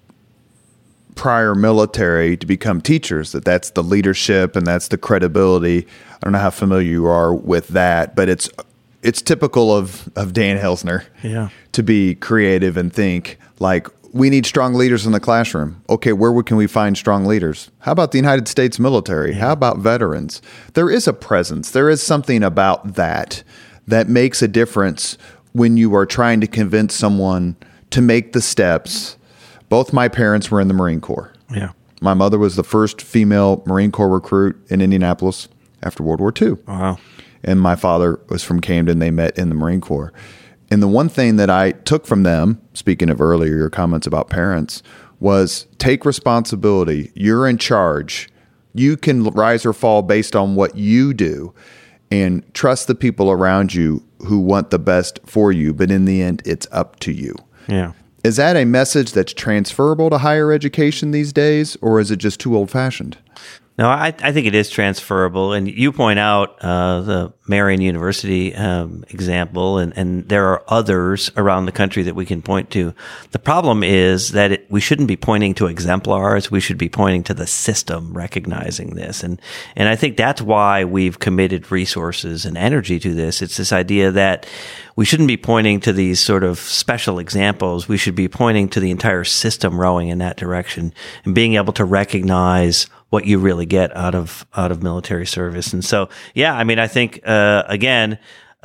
prior military to become teachers, that that's the leadership and that's the credibility. I don't know how familiar you are with that, but it's it's typical of, of Dan Helsner yeah. to be creative and think like, we need strong leaders in the classroom. Okay, where can we find strong leaders? How about the United States military? Yeah. How about veterans? There is a presence. There is something about that that makes a difference when you are trying to convince someone to make the steps. Both my parents were in the Marine Corps. Yeah. My mother was the first female Marine Corps recruit in Indianapolis after World War Two. Wow. And my father was from Camden. They met in the Marine Corps. And the one thing that I took from them, speaking of earlier, your comments about parents, was take responsibility. You're in charge. You can rise or fall based on what you do. And trust the people around you who want the best for you, but in the end, it's up to you. Yeah. Is that a message that's transferable to higher education these days, or is it just too old-fashioned? No, I, I think it is transferable. And you point out uh, the Marian University um, example, and, and there are others around the country that we can point to. The problem is that it, we shouldn't be pointing to exemplars. We should be pointing to the system recognizing this. And, and I think that's why we've committed resources and energy to this. It's this idea that we shouldn't be pointing to these sort of special examples. We should be pointing to the entire system rowing in that direction and being able to recognize what you really get out of out of military service. And so, yeah, I mean, I think uh, again,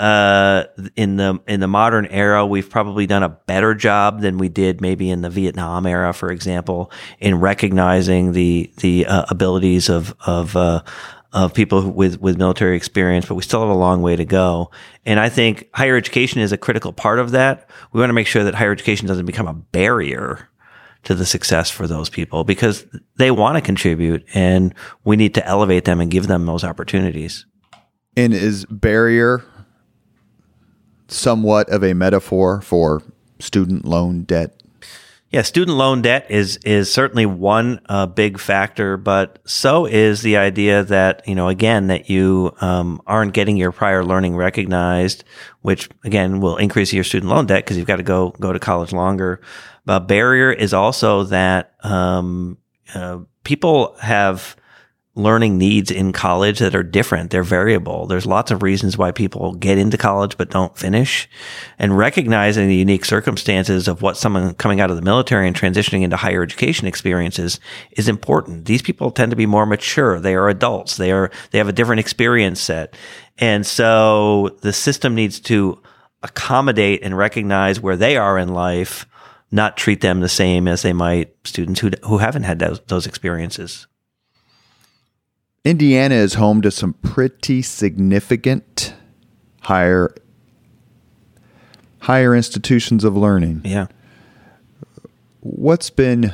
uh, in the in the modern era, we've probably done a better job than we did maybe in the Vietnam era, for example, in recognizing the the uh, abilities of of uh, of people with with military experience. But we still have a long way to go. And I think higher education is a critical part of that. We want to make sure that higher education doesn't become a barrier to the success for those people, because they want to contribute and we need to elevate them and give them those opportunities. And is barrier somewhat of a metaphor for student loan debt? Yeah, student loan debt is is certainly one uh, big factor, but so is the idea that, you know, again, that you um, aren't getting your prior learning recognized, which again will increase your student loan debt because you've got to go go to college longer. But barrier is also that um, uh, people have learning needs in college that are different. They're variable. There's lots of reasons why people get into college but don't finish. And recognizing the unique circumstances of what someone coming out of the military and transitioning into higher education experiences is important. These people tend to be more mature. They are adults. They are, they have a different experience set. And so the system needs to accommodate and recognize where they are in life, not treat them the same as they might students who, who haven't had those, those experiences. Indiana is home to some pretty significant higher higher institutions of learning. Yeah. What's been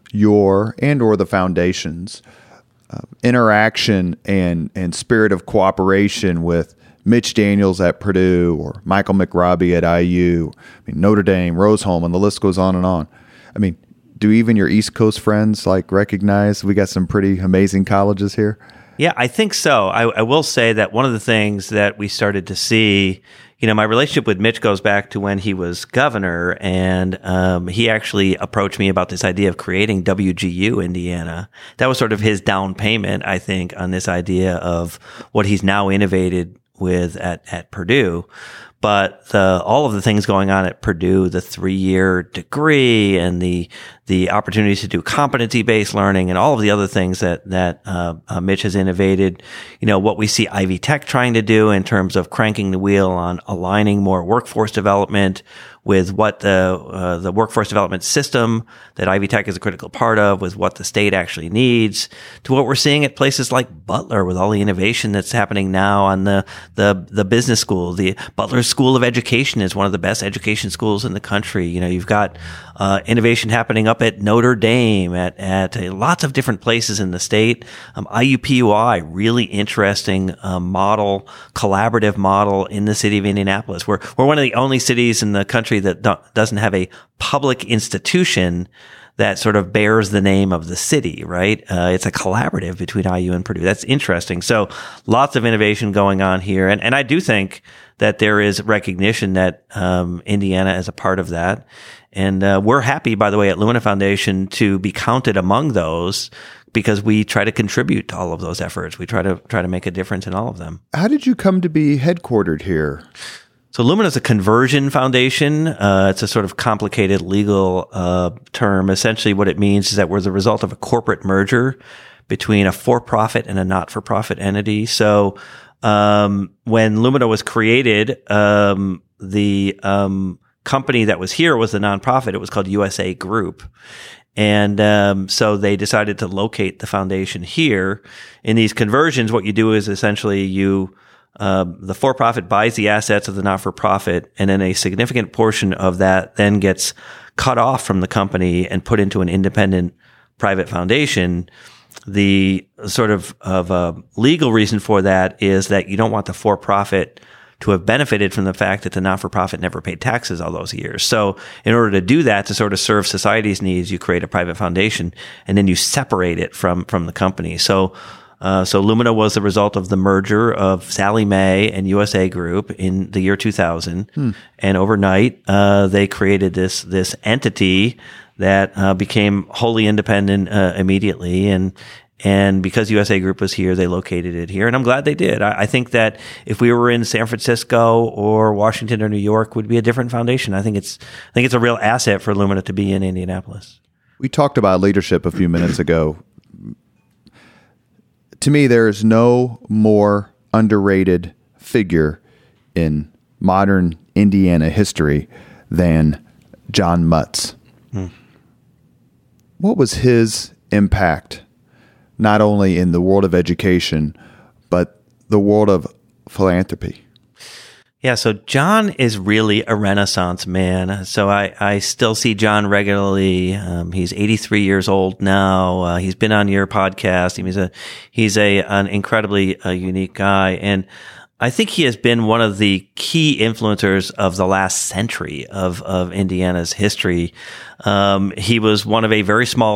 your and or the foundation's uh, interaction and, and spirit of cooperation with Mitch Daniels at Purdue or Michael McRobbie at I U, I mean, Notre Dame, Rose-Hulman, and the list goes on and on? I mean, do even your East Coast friends like recognize we got some pretty amazing colleges here? Yeah, I think so. I, I will say that one of the things that we started to see, you know, my relationship with Mitch goes back to when he was governor, and um, he actually approached me about this idea of creating W G U Indiana. That was sort of his down payment, I think, on this idea of what he's now innovated with at, at Purdue. But the, all of the things going on at Purdue, the three-year degree and the the opportunities to do competency-based learning and all of the other things that that uh, uh, Mitch has innovated, you know, what we see Ivy Tech trying to do in terms of cranking the wheel on aligning more workforce development with what the uh, the workforce development system that Ivy Tech is a critical part of, with what the state actually needs, to what we're seeing at places like Butler with all the innovation that's happening now on the the the business school. The Butler School of Education is one of the best education schools in the country. You know, you've got uh, innovation happening up at Notre Dame, at at uh, lots of different places in the state. Um, I U P U I, really interesting uh, model, collaborative model in the city of Indianapolis. We're we're one of the only cities in the country that do- doesn't have a public institution that sort of bears the name of the city, right? Uh, it's a collaborative between I U and Purdue. That's interesting. So lots of innovation going on here. And, and I do think that there is recognition that um, Indiana is a part of that. And uh, we're happy, by the way, at Lumina Foundation to be counted among those, because we try to contribute to all of those efforts. We try to try to make a difference in all of them. How did you come to be headquartered here? So Lumina is a conversion foundation. Uh, it's a sort of complicated legal uh, term. Essentially what it means is that we're the result of a corporate merger between a for-profit and a not-for-profit entity. So um, when Lumina was created, um, the um, company that was here was the nonprofit. It was called U S A Group. And um, so they decided to locate the foundation here. In these conversions, what you do is essentially you Uh, the for-profit buys the assets of the not-for-profit, and then a significant portion of that then gets cut off from the company and put into an independent private foundation. The sort of, of a legal reason for that is that you don't want the for-profit to have benefited from the fact that the not-for-profit never paid taxes all those years. So in order to do that, to sort of serve society's needs, you create a private foundation, and then you separate it from, from the company. So Uh, so Lumina was the result of the merger of Sallie Mae and U S A Group in the year two thousand. Hmm. And overnight, uh, they created this, this entity that, uh, became wholly independent, uh, immediately. And, and because U S A Group was here, they located it here. And I'm glad they did. I, I think that if we were in San Francisco or Washington or New York, it would be a different foundation. I think it's, I think it's a real asset for Lumina to be in Indianapolis. We talked about leadership a few minutes ago. To me, there is no more underrated figure in modern Indiana history than John Mutz. Hmm. What was his impact, not only in the world of education, but the world of philanthropy? Yeah, so John is really a Renaissance man. So I, I still see John regularly. Um, he's eighty-three years old now. Uh, he's been on your podcast. He's a he's a an incredibly uh, unique guy, and I think he has been one of the key influencers of the last century of of Indiana's history. Um, he was one of a very small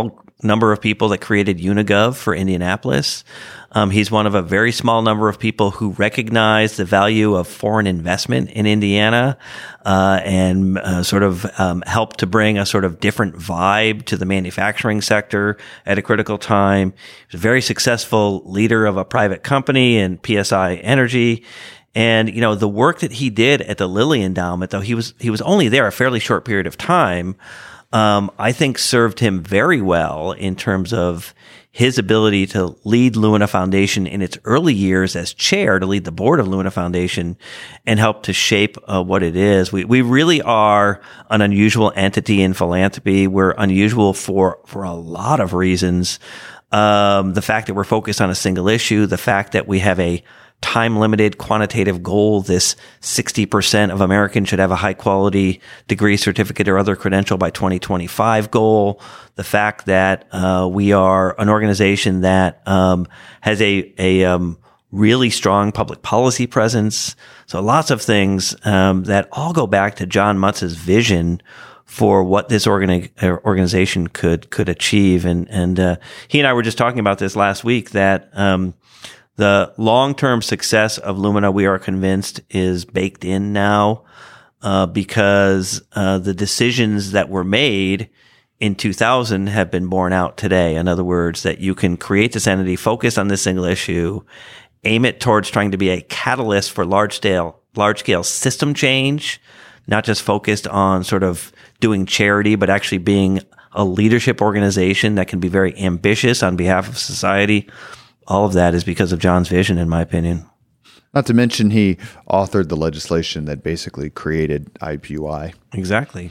number of people that created Unigov for Indianapolis. Um, he's one of a very small number of people who recognize the value of foreign investment in Indiana, uh, and uh, sort of um, helped to bring a sort of different vibe to the manufacturing sector at a critical time. He was a very successful leader of a private company in P S I Energy. And, you know, the work that he did at the Lilly Endowment, though he was, he was only there a fairly short period of time, um, I think served him very well in terms of his ability to lead Lumina Foundation in its early years as chair, to lead the board of Lumina Foundation and help to shape uh, what it is. We, we really are an unusual entity in philanthropy. We're unusual for, for a lot of reasons. Um, the fact that we're focused on a single issue, the fact that we have a time-limited quantitative goal, this sixty percent of Americans should have a high-quality degree, certificate, or other credential by twenty twenty-five goal, the fact that uh, we are an organization that um, has a, a um, really strong public policy presence. So lots of things um, that all go back to John Mutz's vision for what this organi- organization could could achieve. And, and uh, he and I were just talking about this last week, that um the long-term success of Lumina, we are convinced, is baked in now, uh, because, uh, the decisions that were made in two thousand have been borne out today. In other words, that you can create this entity, focus on this single issue, aim it towards trying to be a catalyst for large-scale, large-scale system change, not just focused on sort of doing charity, but actually being a leadership organization that can be very ambitious on behalf of society. All of that is because of John's vision, in my opinion. Not to mention he authored the legislation that basically created I P U I. Exactly.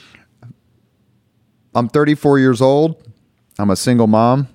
I'm thirty-four years old. I'm a single mom.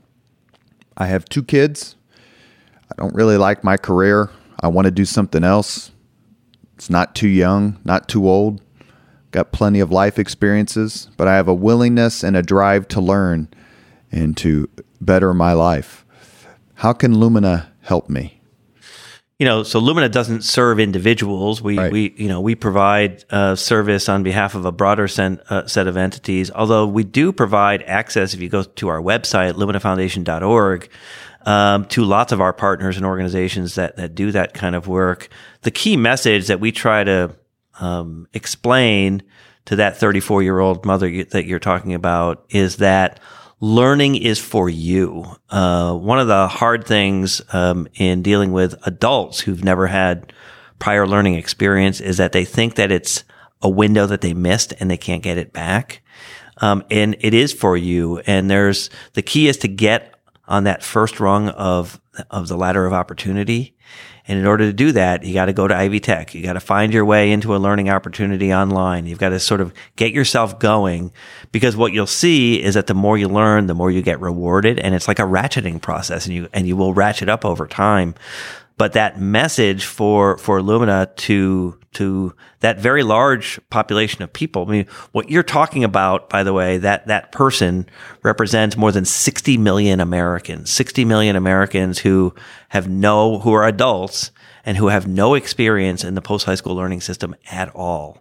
I have two kids. I don't really like my career. I want to do something else. It's not too young, not too old. Got plenty of life experiences, but I have a willingness and a drive to learn and to better my life. How can Lumina help me? You know, so Lumina doesn't serve individuals. We, right. we, you know, we provide uh, service on behalf of a broader sen- uh, set of entities. Although we do provide access, if you go to our website, lumina foundation dot org, um, to lots of our partners and organizations that that do that kind of work. The key message that we try to um, explain to that thirty-four year old mother that you're talking about is that learning is for you. Uh, one of the hard things um, in dealing with adults who've never had prior learning experience is that they think that it's a window that they missed and they can't get it back. Um, and it is for you. And there's, the key is to get on that first rung of, of the ladder of opportunity. And in order to do that, you got to go to Ivy Tech. You got to find your way into a learning opportunity online. You've got to sort of get yourself going, because what you'll see is that the more you learn, the more you get rewarded. And it's like a ratcheting process, and you, and you will ratchet up over time. But that message for, for Lumina to, to that very large population of people, I mean, what you're talking about, by the way, that, that person represents more than sixty million Americans, sixty million Americans who have no, who are adults and who have no experience in the post-high school learning system at all.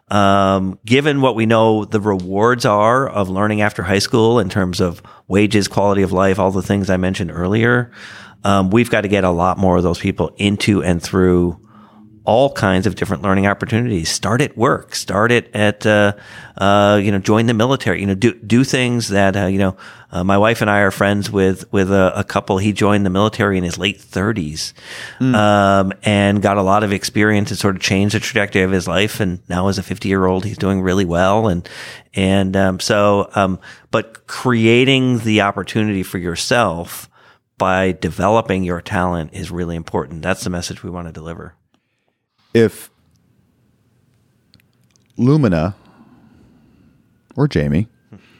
Um, given what we know the rewards are of learning after high school in terms of wages, quality of life, all the things I mentioned earlier, Um, we've got to get a lot more of those people into and through all kinds of different learning opportunities. Start at work. Start it at, uh, uh, you know, join the military. You know, do do things that, uh, you know, uh, my wife and I are friends with with a, a couple. He joined the military in his late thirties, mm. um, and got a lot of experience and sort of changed the trajectory of his life. And now, as a fifty year old, he's doing really well. And and um, so, um, but creating the opportunity for yourself by developing your talent is really important. That's the message we want to deliver. If Lumina or Jamie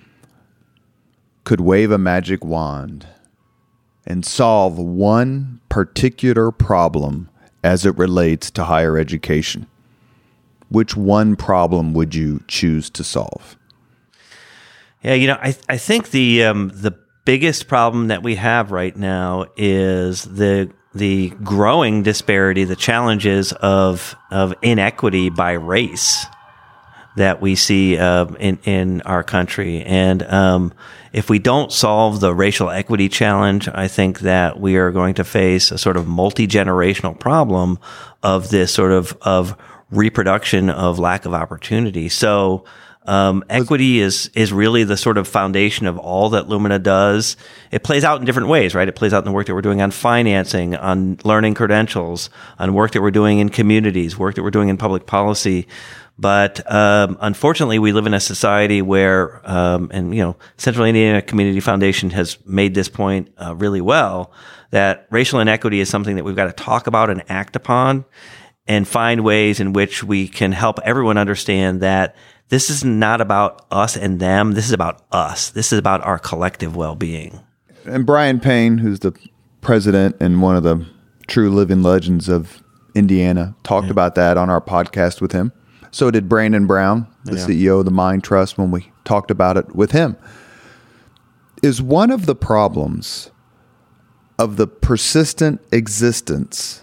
could wave a magic wand and solve one particular problem as it relates to higher education, which one problem would you choose to solve? Yeah, you know, I I think the um, the biggest problem that we have right now is the the growing disparity, the challenges of of inequity by race. that we see uh, in in our country. And um, if we don't solve the racial equity challenge, I think that we are going to face a sort of multi-generational problem of this sort of of reproduction of lack of opportunity. So um, equity is is really the sort of foundation of all that Lumina does. It plays out in different ways, right? It plays out in the work that we're doing on financing, on learning credentials, on work that we're doing in communities, work that we're doing in public policy. But um, unfortunately, we live in a society where, um, and you know, Central Indiana Community Foundation has made this point uh, really well, that racial inequity is something that we've got to talk about and act upon, and find ways in which we can help everyone understand that this is not about us and them. This is about us. This is about our collective well-being. And Brian Payne, who's the president and one of the true living legends of Indiana, talked yeah. about that on our podcast with him. So did Brandon Brown, the yeah. C E O of the Mind Trust, when we talked about it with him. Is one of the problems of the persistent existence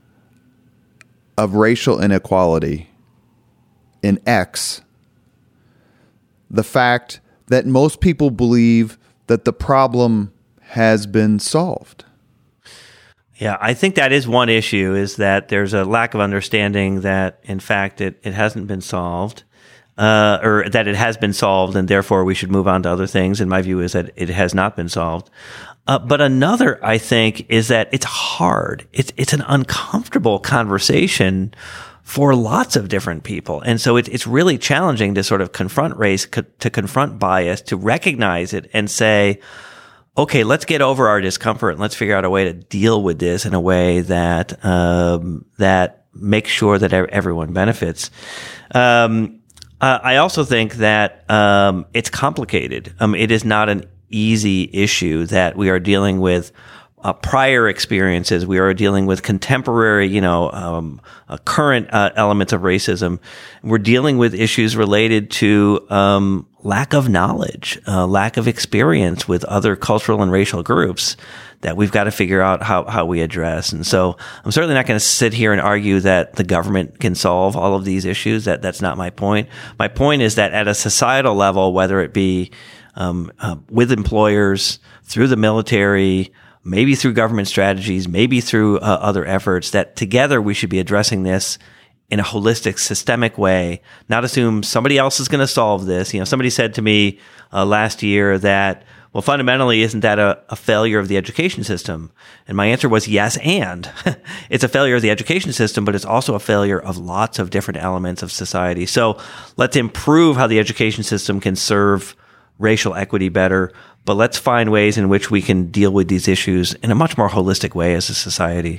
of racial inequality in X the fact that most people believe that the problem has been solved? Yeah, I think that is one issue, is that there's a lack of understanding that, in fact, it, it hasn't been solved, uh, or that it has been solved, and therefore we should move on to other things. And my view is that it has not been solved. Uh, but another, I think, is that it's hard. It's it's an uncomfortable conversation for lots of different people. And so it, it's really challenging to sort of confront race, co- to confront bias, to recognize it and say, okay, let's get over our discomfort and let's figure out a way to deal with this in a way that um, that makes sure that everyone benefits. Um, uh, I also think that um, it's complicated. Um, it is not an easy issue that we are dealing with. Uh, prior experiences, we are dealing with contemporary, you know, um, uh, current uh, elements of racism. We're dealing with issues related to um, lack of knowledge, uh, lack of experience with other cultural and racial groups that we've got to figure out how, how we address. And so I'm certainly not going to sit here and argue that the government can solve all of these issues. That that's not my point. My point is that at a societal level, whether it be um, uh, with employers, through the military, maybe through government strategies, maybe through uh, other efforts, that together we should be addressing this in a holistic, systemic way, not assume somebody else is going to solve this. You know, somebody said to me uh, last year that, well, fundamentally, isn't that a, a failure of the education system? And my answer was yes, and. It's a failure of the education system, but it's also a failure of lots of different elements of society. So let's improve how the education system can serve racial equity better, but let's find ways in which we can deal with these issues in a much more holistic way as a society.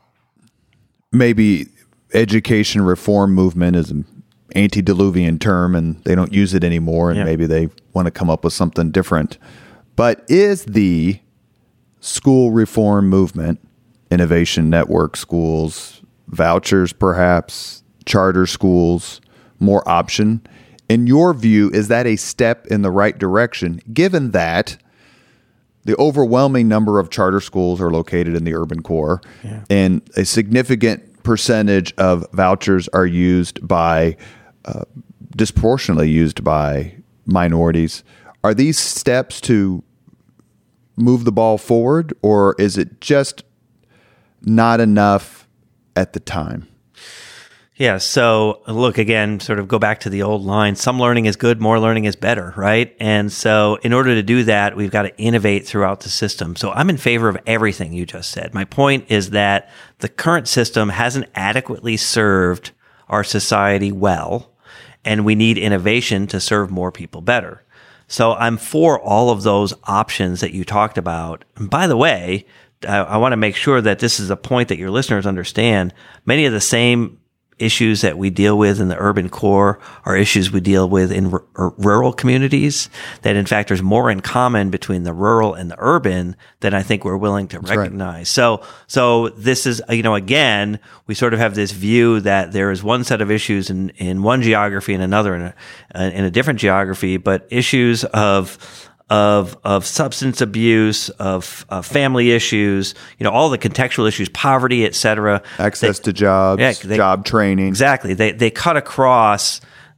Maybe education reform movement is an antediluvian term and they don't use it anymore, and yeah. maybe they want to come up with something different. But is the school reform movement, innovation network schools, vouchers perhaps, charter schools, more option? In your view, is that a step in the right direction, given that the overwhelming number of charter schools are located in the urban core, yeah. and a significant percentage of vouchers are used by, uh, disproportionately used by minorities? Are these steps to move the ball forward, or is it just not enough at the time? Yeah. So look, again, sort of go back to the old line. Some learning is good. More learning is better. Right. And so in order to do that, we've got to innovate throughout the system. So I'm in favor of everything you just said. My point is that the current system hasn't adequately served our society well, and we need innovation to serve more people better. So I'm for all of those options that you talked about. And by the way, I, I want to make sure that this is a point that your listeners understand. Many of the same issues that we deal with in the urban core are issues we deal with in r- r- rural communities, that in fact there's more in common between the rural and the urban than I think we're willing to That's recognize. Right. So, so this is, you know, again, we sort of have this view that there is one set of issues in, in one geography and another in a, in a different geography, but issues of of of substance abuse, of, of family issues, you know, all the contextual issues, poverty, et cetera. Access they, to jobs, yeah, they, job training. Exactly. They they cut across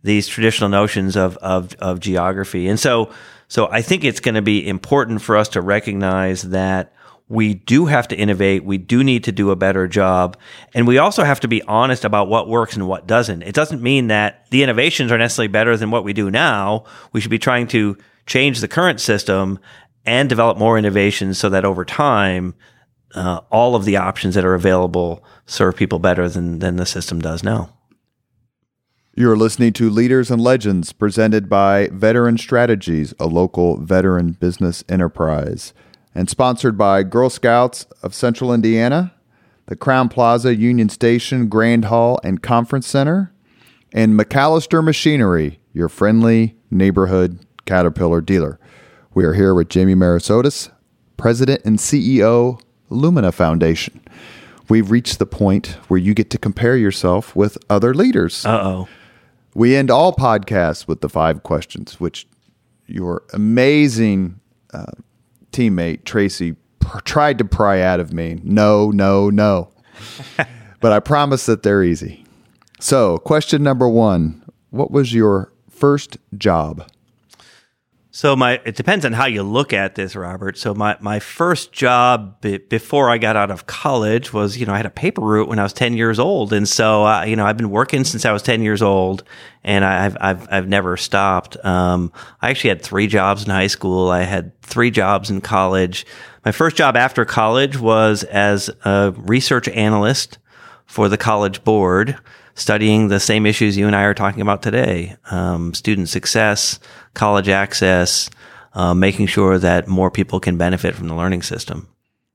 these traditional notions of, of, of geography. And so, so I think it's going to be important for us to recognize that we do have to innovate. We do need to do a better job. And we also have to be honest about what works and what doesn't. It doesn't mean that the innovations are necessarily better than what we do now. We should be trying to change the current system and develop more innovations so that over time, uh, all of the options that are available serve people better than, than the system does now. You're listening to Leaders and Legends, presented by Veteran Strategies, a local veteran business enterprise, and sponsored by Girl Scouts of Central Indiana, the Crowne Plaza Union Station Grand Hall and Conference Center, and McAllister Machinery, your friendly neighborhood Caterpillar dealer. We are here with Jamie Marasotis, President and C E O, Lumina Foundation. We've reached the point where you get to compare yourself with other leaders. Uh-oh. We end all podcasts with the five questions, which your amazing uh, teammate, Tracy, pr- tried to pry out of me. No, no, no. But I promise that they're easy. So, question number one, what was your first job? So my, it depends on how you look at this, Robert. So my, my first job b- before I got out of college was, you know, I had a paper route when I was ten years old. And so, uh, you know, I've been working since I was ten years old, and I've, I've, I've never stopped. Um, I actually had three jobs in high school. I had three jobs in college. My first job after college was as a research analyst for the College Board, studying the same issues you and I are talking about today, um, student success, college access, uh, making sure that more people can benefit from the learning system.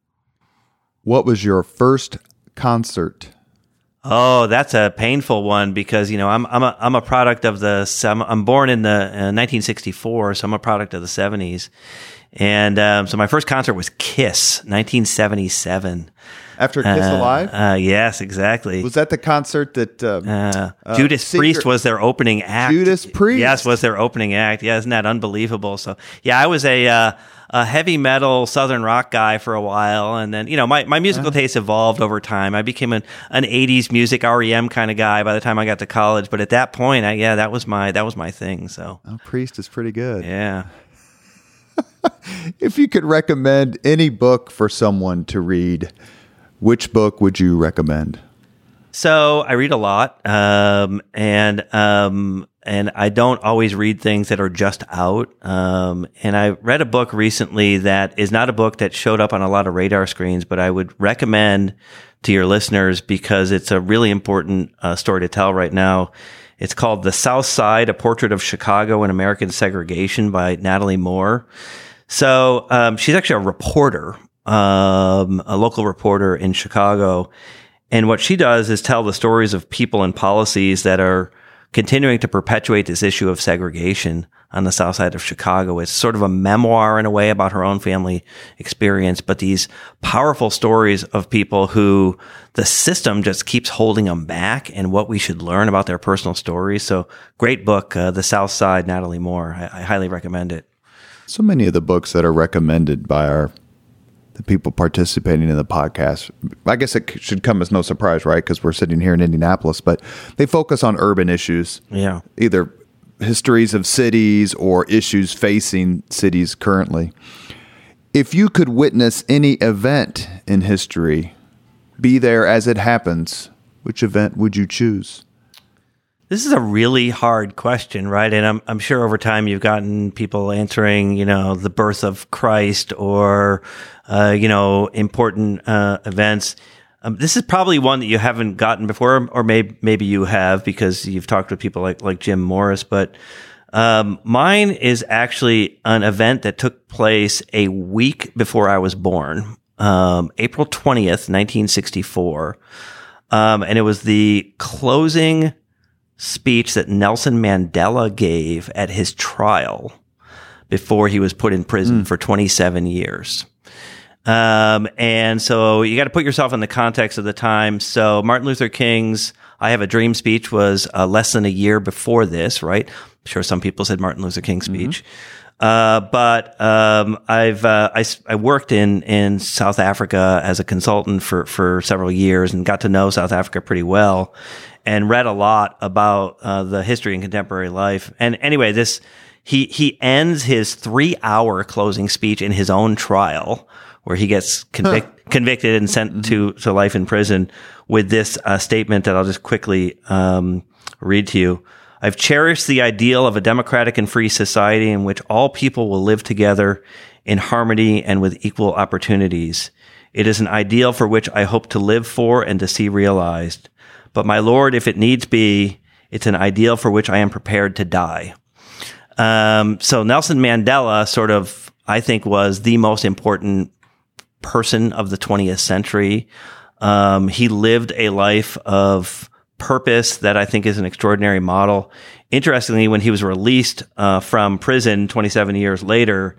What was your first concert? Oh, that's a painful one because, you know, I'm I'm a I'm a product of the I'm, I'm born in the uh, nineteen sixty-four, so I'm a product of the seventies, and um, so my first concert was Kiss, nineteen seventy-seven. After Kiss uh, Alive? Uh, yes, exactly. Was that the concert that... Uh, uh, uh, Judas Secret- Priest was their opening act. Judas Priest? Yes, was their opening act. Yeah, isn't that unbelievable? So, yeah, I was a uh, a heavy metal Southern rock guy for a while. And then, you know, my, my musical uh-huh. taste evolved over time. I became an, an eighties music R E M kind of guy by the time I got to college. But at that point, I, yeah, that was my that was my thing. So, oh, Priest is pretty good. Yeah. If you could recommend any book for someone to read, which book would you recommend? So I read a lot, um, and um, and I don't always read things that are just out. Um, and I read a book recently that is not a book that showed up on a lot of radar screens, but I would recommend to your listeners because it's a really important uh, story to tell right now. It's called The South Side, A Portrait of Chicago and American Segregation by Natalie Moore. So um, she's actually a reporter. Um, a local reporter in Chicago. And what she does is tell the stories of people and policies that are continuing to perpetuate this issue of segregation on the south side of Chicago. It's sort of a memoir in a way about her own family experience, but these powerful stories of people who the system just keeps holding them back and what we should learn about their personal stories. So great book, uh, The South Side, Natalie Moore. I, I highly recommend it. So many of the books that are recommended by our the people participating in the podcast, I guess it should come as no surprise, right? Because we're sitting here in Indianapolis, but they focus on urban issues. Yeah. Either histories of cities or issues facing cities currently. If you could witness any event in history, be there as it happens, which event would you choose? This is a really hard question, right? And I'm I'm sure over time you've gotten people answering, you know, the birth of Christ or, uh, you know, important uh, events. Um, this is probably one that you haven't gotten before, or maybe maybe you have because you've talked with people like like Jim Morris. But um, mine is actually an event that took place a week before I was born, um, April twentieth, nineteen sixty-four, um, and it was the closing speech that Nelson Mandela gave at his trial before he was put in prison mm. for twenty-seven years. Um, and so you got to put yourself in the context of the time. So Martin Luther King's I Have a Dream speech was uh, less than a year before this, right? I'm sure some people said Martin Luther King's speech. Uh, but um, I've uh, I, I worked in, in South Africa as a consultant for, for several years and got to know South Africa pretty well, and read a lot about uh, the history and contemporary life. And anyway, this he he ends his three hour closing speech in his own trial, where he gets convic- huh. convicted and sent mm-hmm. to to life in prison, with this uh, statement that I'll just quickly um, read to you. I've cherished the ideal of a democratic and free society in which all people will live together in harmony and with equal opportunities. It is an ideal for which I hope to live for and to see realized. But my Lord, if it needs be, it's an ideal for which I am prepared to die. Um, so Nelson Mandela sort of, I think, was the most important person of the twentieth century. Um, he lived a life of purpose that I think is an extraordinary model. Interestingly, when he was released uh, from prison twenty-seven years later,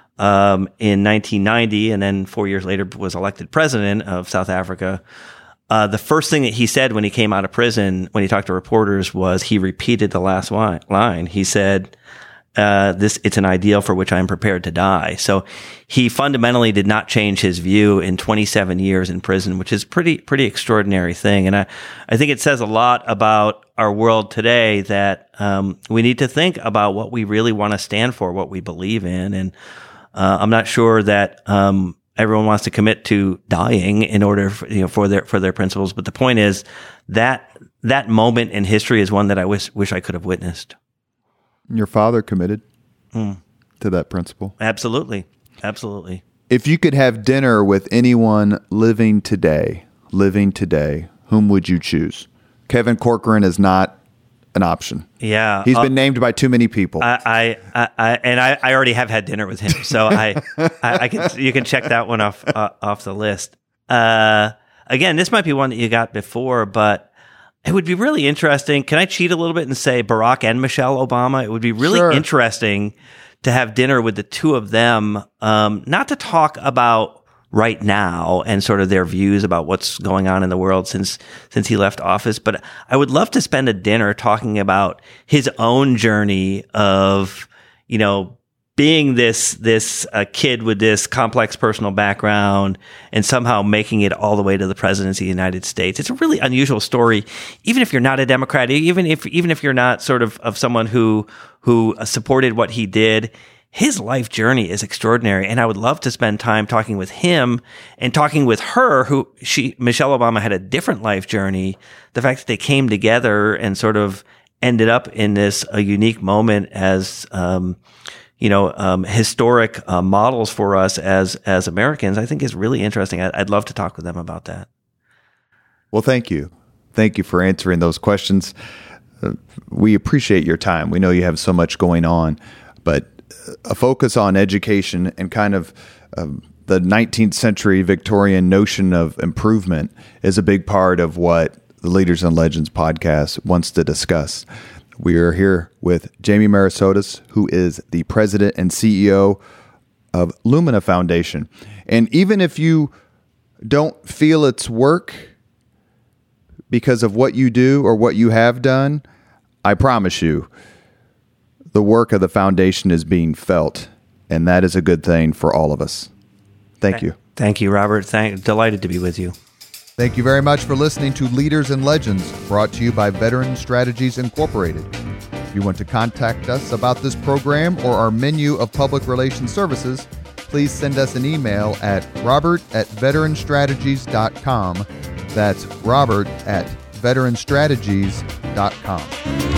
um, in nineteen ninety, and then four years later was elected president of South Africa, uh, the first thing that he said when he came out of prison, when he talked to reporters, was he repeated the last line. He said, uh, this, it's an ideal for which I am prepared to die. So he fundamentally did not change his view in twenty-seven years in prison, which is pretty, pretty extraordinary thing. And I, I think it says a lot about our world today that, um, we need to think about what we really want to stand for, what we believe in. And, uh, I'm not sure that, um, everyone wants to commit to dying in order for, you know, for their, for their principles. But the point is that, that moment in history is one that I wish, wish I could have witnessed. Your father committed mm. to that principle. Absolutely. Absolutely. If you could have dinner with anyone living today, living today, whom would you choose? Kevin Corcoran is not an option. Yeah. He's uh, been named by too many people. I, I, I and I, I already have had dinner with him. So I, I, I can, you can check that one off, uh, off the list. Uh, again, this might be one that you got before, but it would be really interesting. Can I cheat a little bit and say Barack and Michelle Obama? It would be really sure. interesting to have dinner with the two of them, um, not to talk about right now and sort of their views about what's going on in the world since since he left office, but I would love to spend a dinner talking about his own journey of, you know, being this this uh, kid with this complex personal background and somehow making it all the way to the presidency of the United States. It's a really unusual story, even if you're not a Democrat, even if even if you're not sort of of someone who who supported what he did. His life journey is extraordinary, and I would love to spend time talking with him and talking with her, who she Michelle Obama had a different life journey. The fact that they came together and sort of ended up in this a unique moment as um, you know, um, historic uh, models for us as as Americans, I think is really interesting. I, I'd love to talk with them about that. Well, thank you. Thank you for answering those questions. Uh, we appreciate your time. We know you have so much going on, but a focus on education and kind of um, the nineteenth century Victorian notion of improvement is a big part of what the Leaders and Legends podcast wants to discuss. We are here with Jamie Merisotis, who is the president and C E O of Lumina Foundation. And even if you don't feel it's work because of what you do or what you have done, I promise you, the work of the foundation is being felt, and that is a good thing for all of us. Thank you. Thank you, Robert. Thank, delighted to be with you. Thank you very much for listening to Leaders and Legends, brought to you by Veteran Strategies Incorporated. If you want to contact us about this program or our menu of public relations services, please send us an email at robert at veteran strategies dot com. That's robert at veteran strategies dot com.